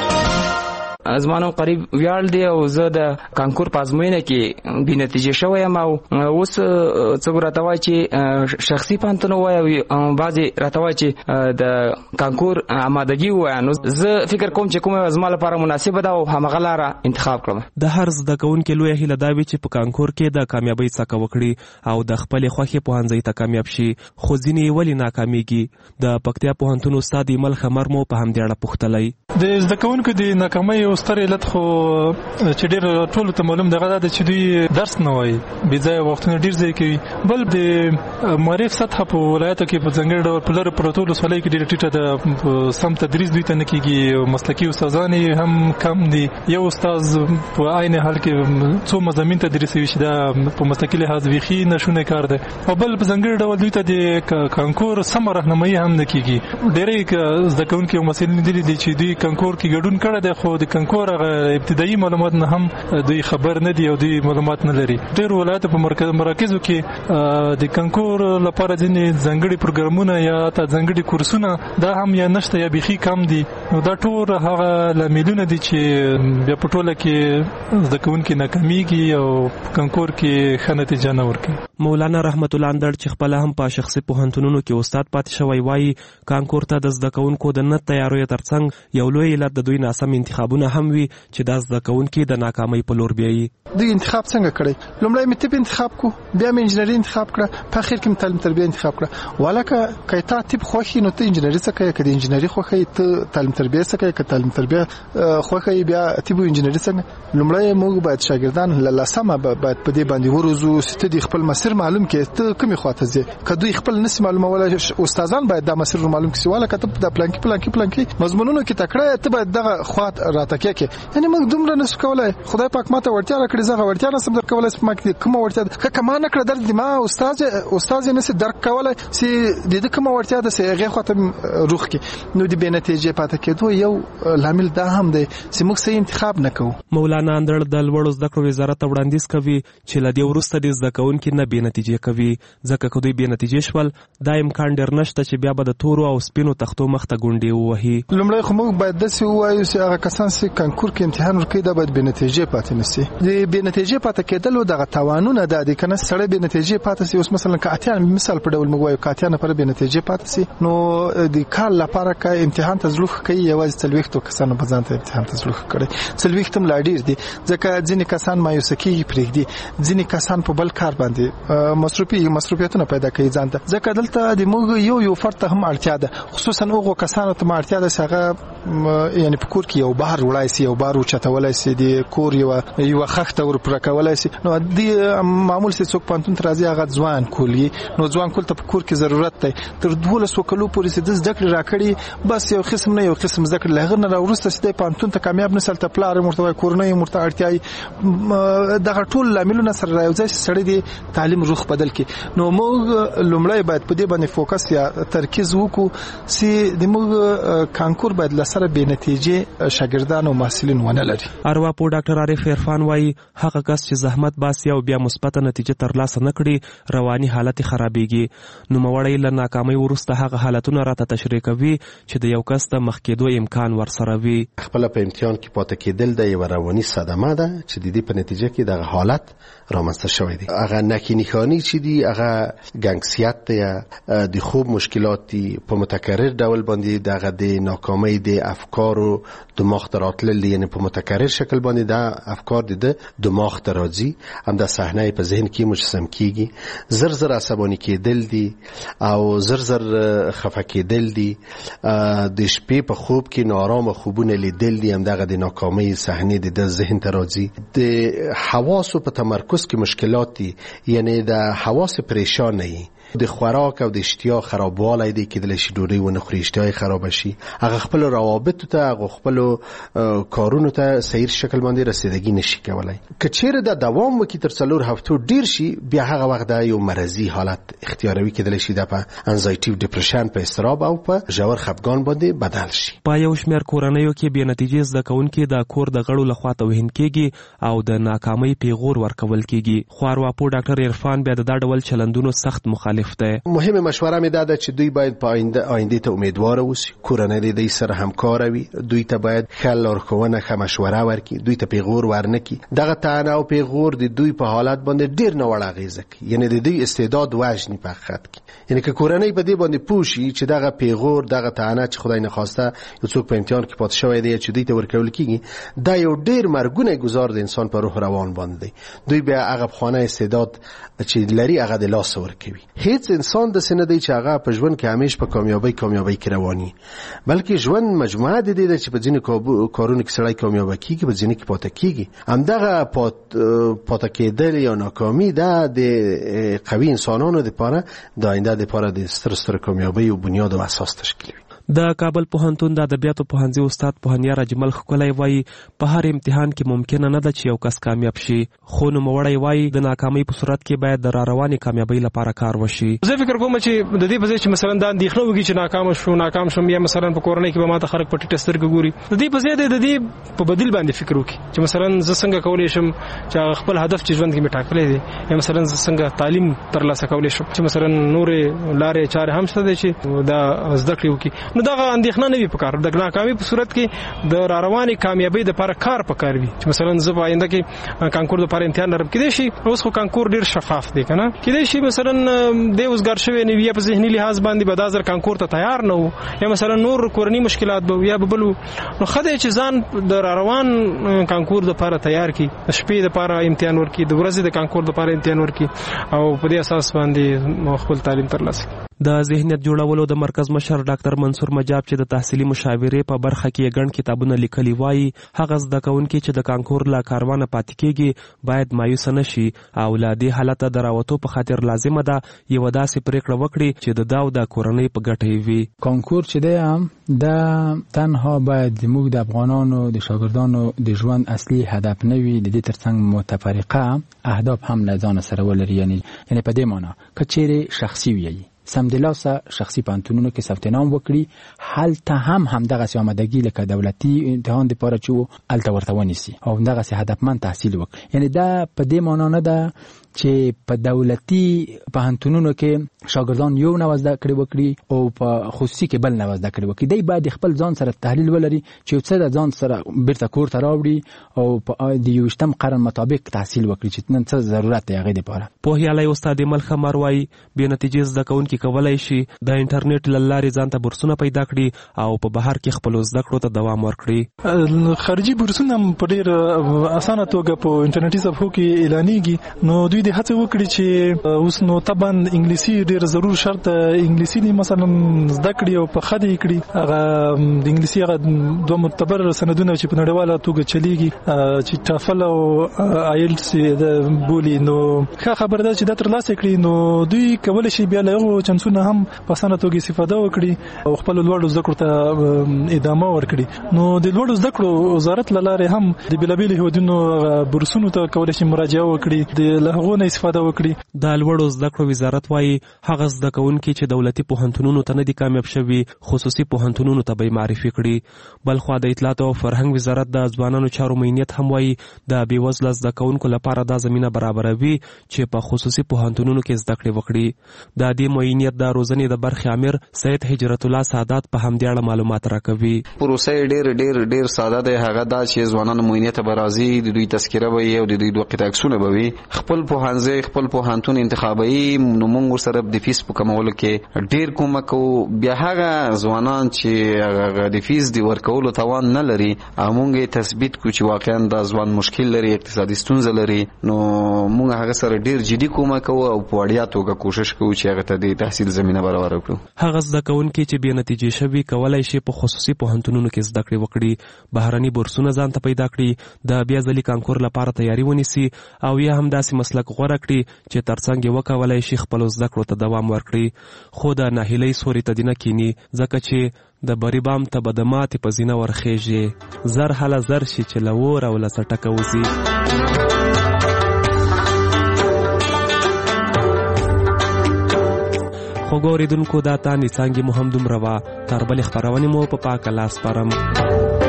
زما نوم قریب ویاړ دی او زه د کانکور په ازموینه کې بې نتیجې شوی یم او اوس څنګه راته وایي چې شخصي پوهنتون وایي او بعضې راته وایي چې د کانکور آمادګي ووایه. نو زه فکر کوم چې کومه زما لپاره مناسبه ده او همغه لاره انتخاب کړم. د هر زده کوونکي لویه هیله دا وي چې په کانکور کې د کامیابۍ څکه وکړي او د خپلې خوښې پوهنځي ته کامیاب شي. خو ځینې یې ولې ناکامیږي؟ د پکتیا پوهنتون استاد ایمل خمر مو په همدې اړه پوښتلی. د زده کوونکو د ناکامۍ یو ستر علت خو چې ډېر ټولو ته معلوم دغه ده چې دوی درس نه وایي، بې ځایه وختونه ډېر ضایع کوي. بل د معرف سطحه په ولایتو کې په ځانګړي ډول په لرو پرتو ولسوالیو کې ډېره ټیټه ده. سم تدریس دوی ته نه کېږي. مسلکي استادان هم کم دي. یو استاد په عین حال کې څو مضامین تدریسوي چې دا په مسلکي لحاظ بیخي ناشونی کار دی. او بل په ځانګړي ډول دوی ته د کانکور سمه راهنمایي هم نه کېږي. ډېری زده کوونکي او مسلې لیدلي دي چې دوی کانکور کې ګډون کړی دی خو د کانکور ابتدایي معلومات نه هم دوی خبر نه دي او دوی معلومات نه لري. ډېر ولایتو په مراکزو کې د کانکور لپاره ځینې ځانګړي پروګرامونه یا تا ځانګړي کورسونه دا هم یا نشته یا بیخي کم دي. نو دا ټول هغه لاملونه دي چې بیا په ټوله کې زده کوونکي ناکامیږي او په کانکور کې ښه نتیجه نه ورکوي. مولانا رحمت الله اندړ چې خپل هم په شخصي پوهنتونونو کې استاد پاتې شوی وایي کانکور ته د زده کوونکو د نه تیاریو ترڅنګ یو لوی علت د دوی ناسم انتخابونه هم وي چې د زده کوونکي د ناکامۍ په لور بیایي. دوی انتخاب څنګه کړی؟ لومړی مې طب انتخاب کو، بیا مې انجینري انتخاب کړه، په اخر کې مې تعلیم تربیه انتخاب کړه. ولکه که تا طب خوښي نو ته انجینري څه کوې، که د انجینري خوښي ته تعلیم تربیه څه کوې، که تعلیم تربیه خوښي بیا طب او انجینري څنګه. لومړی موږ باید شاګردان لاسمه باید په دې باندې وروزو چې ته د خپل مسیر معلوم کړې ته کومې خواته ځې. که دوی خپل نس معلوموله استادان باید دا مسیر معلوم کړي. ولکه ته د پلانکی مضمونونو کې تکړه ته باید دغه خواط راتکې کې. یعنی موږ دومره نس کولای. خدای پاک ماته ورتیا راکړي، زغه ورتیا نسم در کولای سم کې کومه ورتیا که کما نه کړ درد ما استاد نه سي درک کولای سي د دې کومه ورتیا د سي هغه خاطر روح کې نو د بې نتیجې پاتې کېدو یو لامل دا هم دی چې موږ صحیح انتخاب نه کوو. مولانا اندړ د لوړو زده کړو وزارت وړاندیز کوي چې لدی ورسته د زده کوونکو نه بې نتیجې کوي ځکه که دوی بې نتیجې شول دا امکان ډېر نشته چې بیا به د تورو او سپینو تختو مخ ته ګونډې ووهي. لومړی خو موږ باید داسې ووایو چې هغه کسان چې کانکور کې امتحان ورکوي دا باید بې نتیجې پاتې نه سي. د بې نتیجې پاتې کېدلو دغه تاوانونه دا دي که نه سړی بې نتیجې پاتې سي. اوس مثلا که اتیا مثال په ډول موږ وایو که اتیا نفره بې نتیجې پاتې سي نو د کال لپاره که امتحان ته زلوخ کوي یوازې 40 کسانو په ځان ته امتحان ته زلوخ کړي. 40 هم لا ډېر دي ځکه ځینې کسان مایوسه کېږي پرېږدي، ځینې کسان په بل کار باندې مصروفیتونه پیدا کوي ځان ته. ځکه دلته د موږ یو فرد ته هم اړتیا ده، خصوصا هغو کسانو ته اړتیا ده چې هغه یعنی په کور کې یو بهر وړای بایسي او بار چتولای سي د کور یو خخته ور پر کولای سي نو د معمول سي څوک پانتون ترازي هغه ځوان کولی نو ځوان کول ته په کور کې ضرورت دی تر 12 کلو پورې سي د ذکر راکړي بس یو قسم نه یو قسم ذکر لغه نه راورسته سي پانتون ته کامیاب نسل ته پلار مرتبه کورنۍ مرتبه اړتیاي دغه ټول لاملونه سره راوځي سړی دی تعلیم روخ بدل کی نو موږ لومړی باید په دې باندې فوکس یا ترکیز وکړو چې د موږ کانکور باید لسره به نتیجه شاګردان او محصلین ونه لري. ارواپو ډاکټر عارف عرفان وايي هغه کس چې زحمت باسي او بیا مثبت نتیجه ترلاسه نه کړي رواني حالت خرابېږي. نو موړی له ناکامۍ وروسته هغه حالتونه راته تشریح کوي چې د یو کس د مخکېدو امکان ورسره وي. خپل په امتحان کې پاتې کېدل د یو رواني صدمه ده چې د دې په نتیجه کې د حالت رامنځته شوی دی. هغه نکینخانی چې دی هغه ګنګسیت دی د خوب مشکلات دی په متکرر ډول باندې دغه د ناکامۍ د افکارو دماغ ته راتلل یعنی په متکرر شکل باندې د افکار د دماغ ته راځي هم د صحنه په ذهن کې مجسم کیږي زر زر عصبانی کېدل دي او زر زر خفه کېدل دي د شپې په خوب کې ناارام خوبونه لیدل دي هم دغه د ناکامۍ صحنه د ذهن ته راځي. د حواسو په تمرکز کې مشکلات دي یعنی د حواس پریشان نه د خوراک او د اشتها خرابوالی دی کېدلی شي ډوډۍ ونه خوري اشتها خراب شي هغه خپل روابطو ته هغه خپل کارونو ته صحیح شکل باندې رسیدګي نشي کولای. که چیرې دا دوام وکړي تر 4 هفتو ډیر شي بیا هغه وخت د یو مرضی حالت اختیاروي کېدلی شي د په انزایټي ډیپریشن په اضطراب او په ژور خفګان باندې بدل شي. په یو شمېر کورنیو کې بې نتیجې زده کوونکي د کور د غړو لخوا توهین کېږي او د ناکامۍ پیغور ورکول کېږي. خو ارواپو ډاکټر عرفان بیا د دا ډول چلندونو سخت مخالف دی. مهمه مشوره می ده چې دوی باید په آینده ته امیدوار اوسي کورنۍ د سره همکار وي دوی ته باید ښه لارښوونه ښه مشوره ورکړي دوی ته پیغور ورنکړي دغه طعنه او پیغور د دوی په حالت باندې ډیر نه وړ اغیزه کوي یعنی د دوی استعداد وژني په خط کې یعنی که کورنۍ په دې باندې پوښي چې دغه پیغور دغه طعنه چې خدای نه خواسته یو څوک په امتحان کې پات شوی دی چې دوی ته ورکول کیږي دا یو ډیر مرګونه گزار د انسان په روح روان باندې دوی بیا هغه خانه استعداد چې لري هغه د لاس ورکوي. هیڅ انسان د سینه دی چې هغه په ژوند کې همیش په کامیابی کې رواني بلکې ژوند مجموعه د دې چې په ځینې کارونو کې سړی کامیاب کیږي په ځینې کې پاتې کیږي همدغه پاتې کېدل یا ناکامي د قوي انسانانو لپاره د آینده لپاره د ستر کامیابی او بنیاد او اساس تشکیل کوي. د کابل پوهنتون د ادبیاتو پوهنځي استاد پوهنیار اجمل خکلای وایي په هر امتحان کې ممکنه نه ده چې یو کس کامیاب شي خو نوموړی وایي د ناکامۍ په صورت کې باید د رواني کامیابی لپاره کار وشي. زه فکر کوم چې د دې په ځای چې مثلا دا اندېښنه وکړي چې ناکام شوم یا مثلا په کورنۍ کې به ماته خلک په ټیټه سترګه ګوري د دې په ځای د دې په بدیل باندې فکر وکړي چې مثلا زه څنګه کولی شم چې خپل هدف چې ژوند کې مې ټاکلی دی یا مثلا زه څنګه تعلیم ترلاسه کولی شم چې مثلا نورې لارې چارې هم شته چې دا زده کړې وکړي نو دغه اندېښنه نه وي پکار د ناکامۍ په صورت کې د رواني کامیابی لپاره کار پکار وي چې مثلا زه په آینده کې کانکور لپاره امتحان لرم کېدای شي اوس خو کانکور ډیر شفاف دی کنه کېدای شي مثلا د اوسګار شوی نه وي په ذهني لحاظ باندې به دازر کانکور ته تیار نه وو یا مثلا نور کورنی مشکلات به یا بل نو خدای چې ځان د روان کانکور لپاره تیار کی شپې لپاره امتحان ورکي د ورځې د کانکور لپاره امتحان ورکي او په دې اساس باندې خپل تعلیم ترلاسه کړي. د ذهنیت جوړولو د مرکز مشر ډاکټر منصور مجاب چې د تحصیلي مشاورې په برخه کې ګڼ کتابونه لیکلي وایي هغه زده کوونکي چې د کانکور لا کاروانه پاتې کېږي باید مایوس نه شي او له دې حالته د راوتو په خاطر لازمه ده یو داسې پریکړه وکړي چې د داو د کورنۍ په ګټه وي. کانکور چې دی هم دا تنها باید موږ د افغانانو د شاګردانو د ژوند اصلي هدف نه وي د دې ترڅنګ متفرقه اهداف هم له ځان سره ولري یعنی په دې معنی که چیرې شخصي وي سمدلاسه شخصي پانتونونو کې ثبت نام وکړي هلته هم دغه آمادګي لکه دولتي امتحان د پاره چې الته ورته ونیسي او دغه هدفمند تحصیل وکړي یعنی دا په دې معنی نه ده چې په دولتي پوهنتونونو کې شاګردان یو نوع زده کړې وکړي او په خصوصي کې بل نوع زده کړې وکړي دی باید خپل ځان سره تحلیل ولري چې څه د ځان سره بیرته کور ته راوړي او د 21م قرن مطابق تحصیل وکړي چې نن څه ضرورت دی هغه لپاره. پوهیالی استاد ملخ مروي بې نتیجې زده کوونکي کولای شي د انټرنیټ له لارې ځان ته بورسونه پیدا کړي او په بهر کې خپل زده کړو ته دوام ورکړي. خارجي بورسونه په ډېر اسانه توګه په انټرنیټي صفحو کې اعلانېږي نو دوی دوی د هڅه وکړي چې اوس نو طبعا انګلیسي ډیر ضرور شرط انګلیسي دی مثلا زده کړي او په خدي کړي هغه د انګلیسي هغه دوه معتبر سندونه چې په نړیواله توګه چلیږي چې ټافل او آیلټس د بولی نو ښه خبر ده چې د ترلاسه کړي نو دوی کولای شي بیا له یو چانسونه هم په اسانه توګه استفاده وکړي او خپل لوړو زده کړو ته ادامه ورکړي نو د لوړو زده کړو وزارت لاره هم د بلابل هیوادونو برسونو ته کولای شي مراجعه وکړي د لهغونه استفاده وکړي د لوړو زده کړو وزارت وايي هغه زده کوونکي چې دولتي پوهنتونونو ته نه دي کامیاب شوي خصوصي پوهنتونونو ته به معرفي کړي بلخو د اطلاعات او فرهنګ وزارت د ځوانانو چارو مینیت هم وايي د بیوزله زده کوونکو لپاره دا زمينه برابروي چې په خصوصي پوهنتونونو کې زده کړې وکړي د دې مینیت د روزنې د برخې امیر سید هجرت الله سادات په همدې اړه معلومات راکوي پروسه ډېر ساده ده هغه دا چې ځوانانو مینیت برازي د دوی تذکره وي او د دوی دوه قطعه به وي خپل پوهنځي خپل پوهنتون انتخابي نو موږ سره د فیس په کمولو کې ډېر کومک او بیا هغه ځوانان چې هغه د فیس دی ورکولو توان نه لري موږ تثبیت کو چې واقعا دا ځوان مشکل لري اقتصادي ستونزه لري نو موږ هغه سره ډېر جدي کومک او په وړیا توګه کوشش کوو چې هغه ته د تحصیل زمينه برابر کړو هغه زده کوونکي چې بې نتیجې شوي کولای شي په خصوصي پوهنتونونو کې زده کړې وکړي بهرني بورسونه ځان ته پیدا کړي د بیا ځلي کانکور لپاره تیاری ونیسي او یا هم داسې مسلک غوره کړي چې ترڅنګ یې وکولای شي خپل زده کړو ته دوام ورکړي خو د ناهیلۍ سوري ته دینه کینی ځکه چې د بری بام ته به د ماتې په زینه ورخیږي زر هله زر شي چې له اور او له څټکه وځي خو ګورېدونکو دا تا نیڅانګې مو هم دومره وه تر بلې خپرونې مو په پاکه لاس سپارم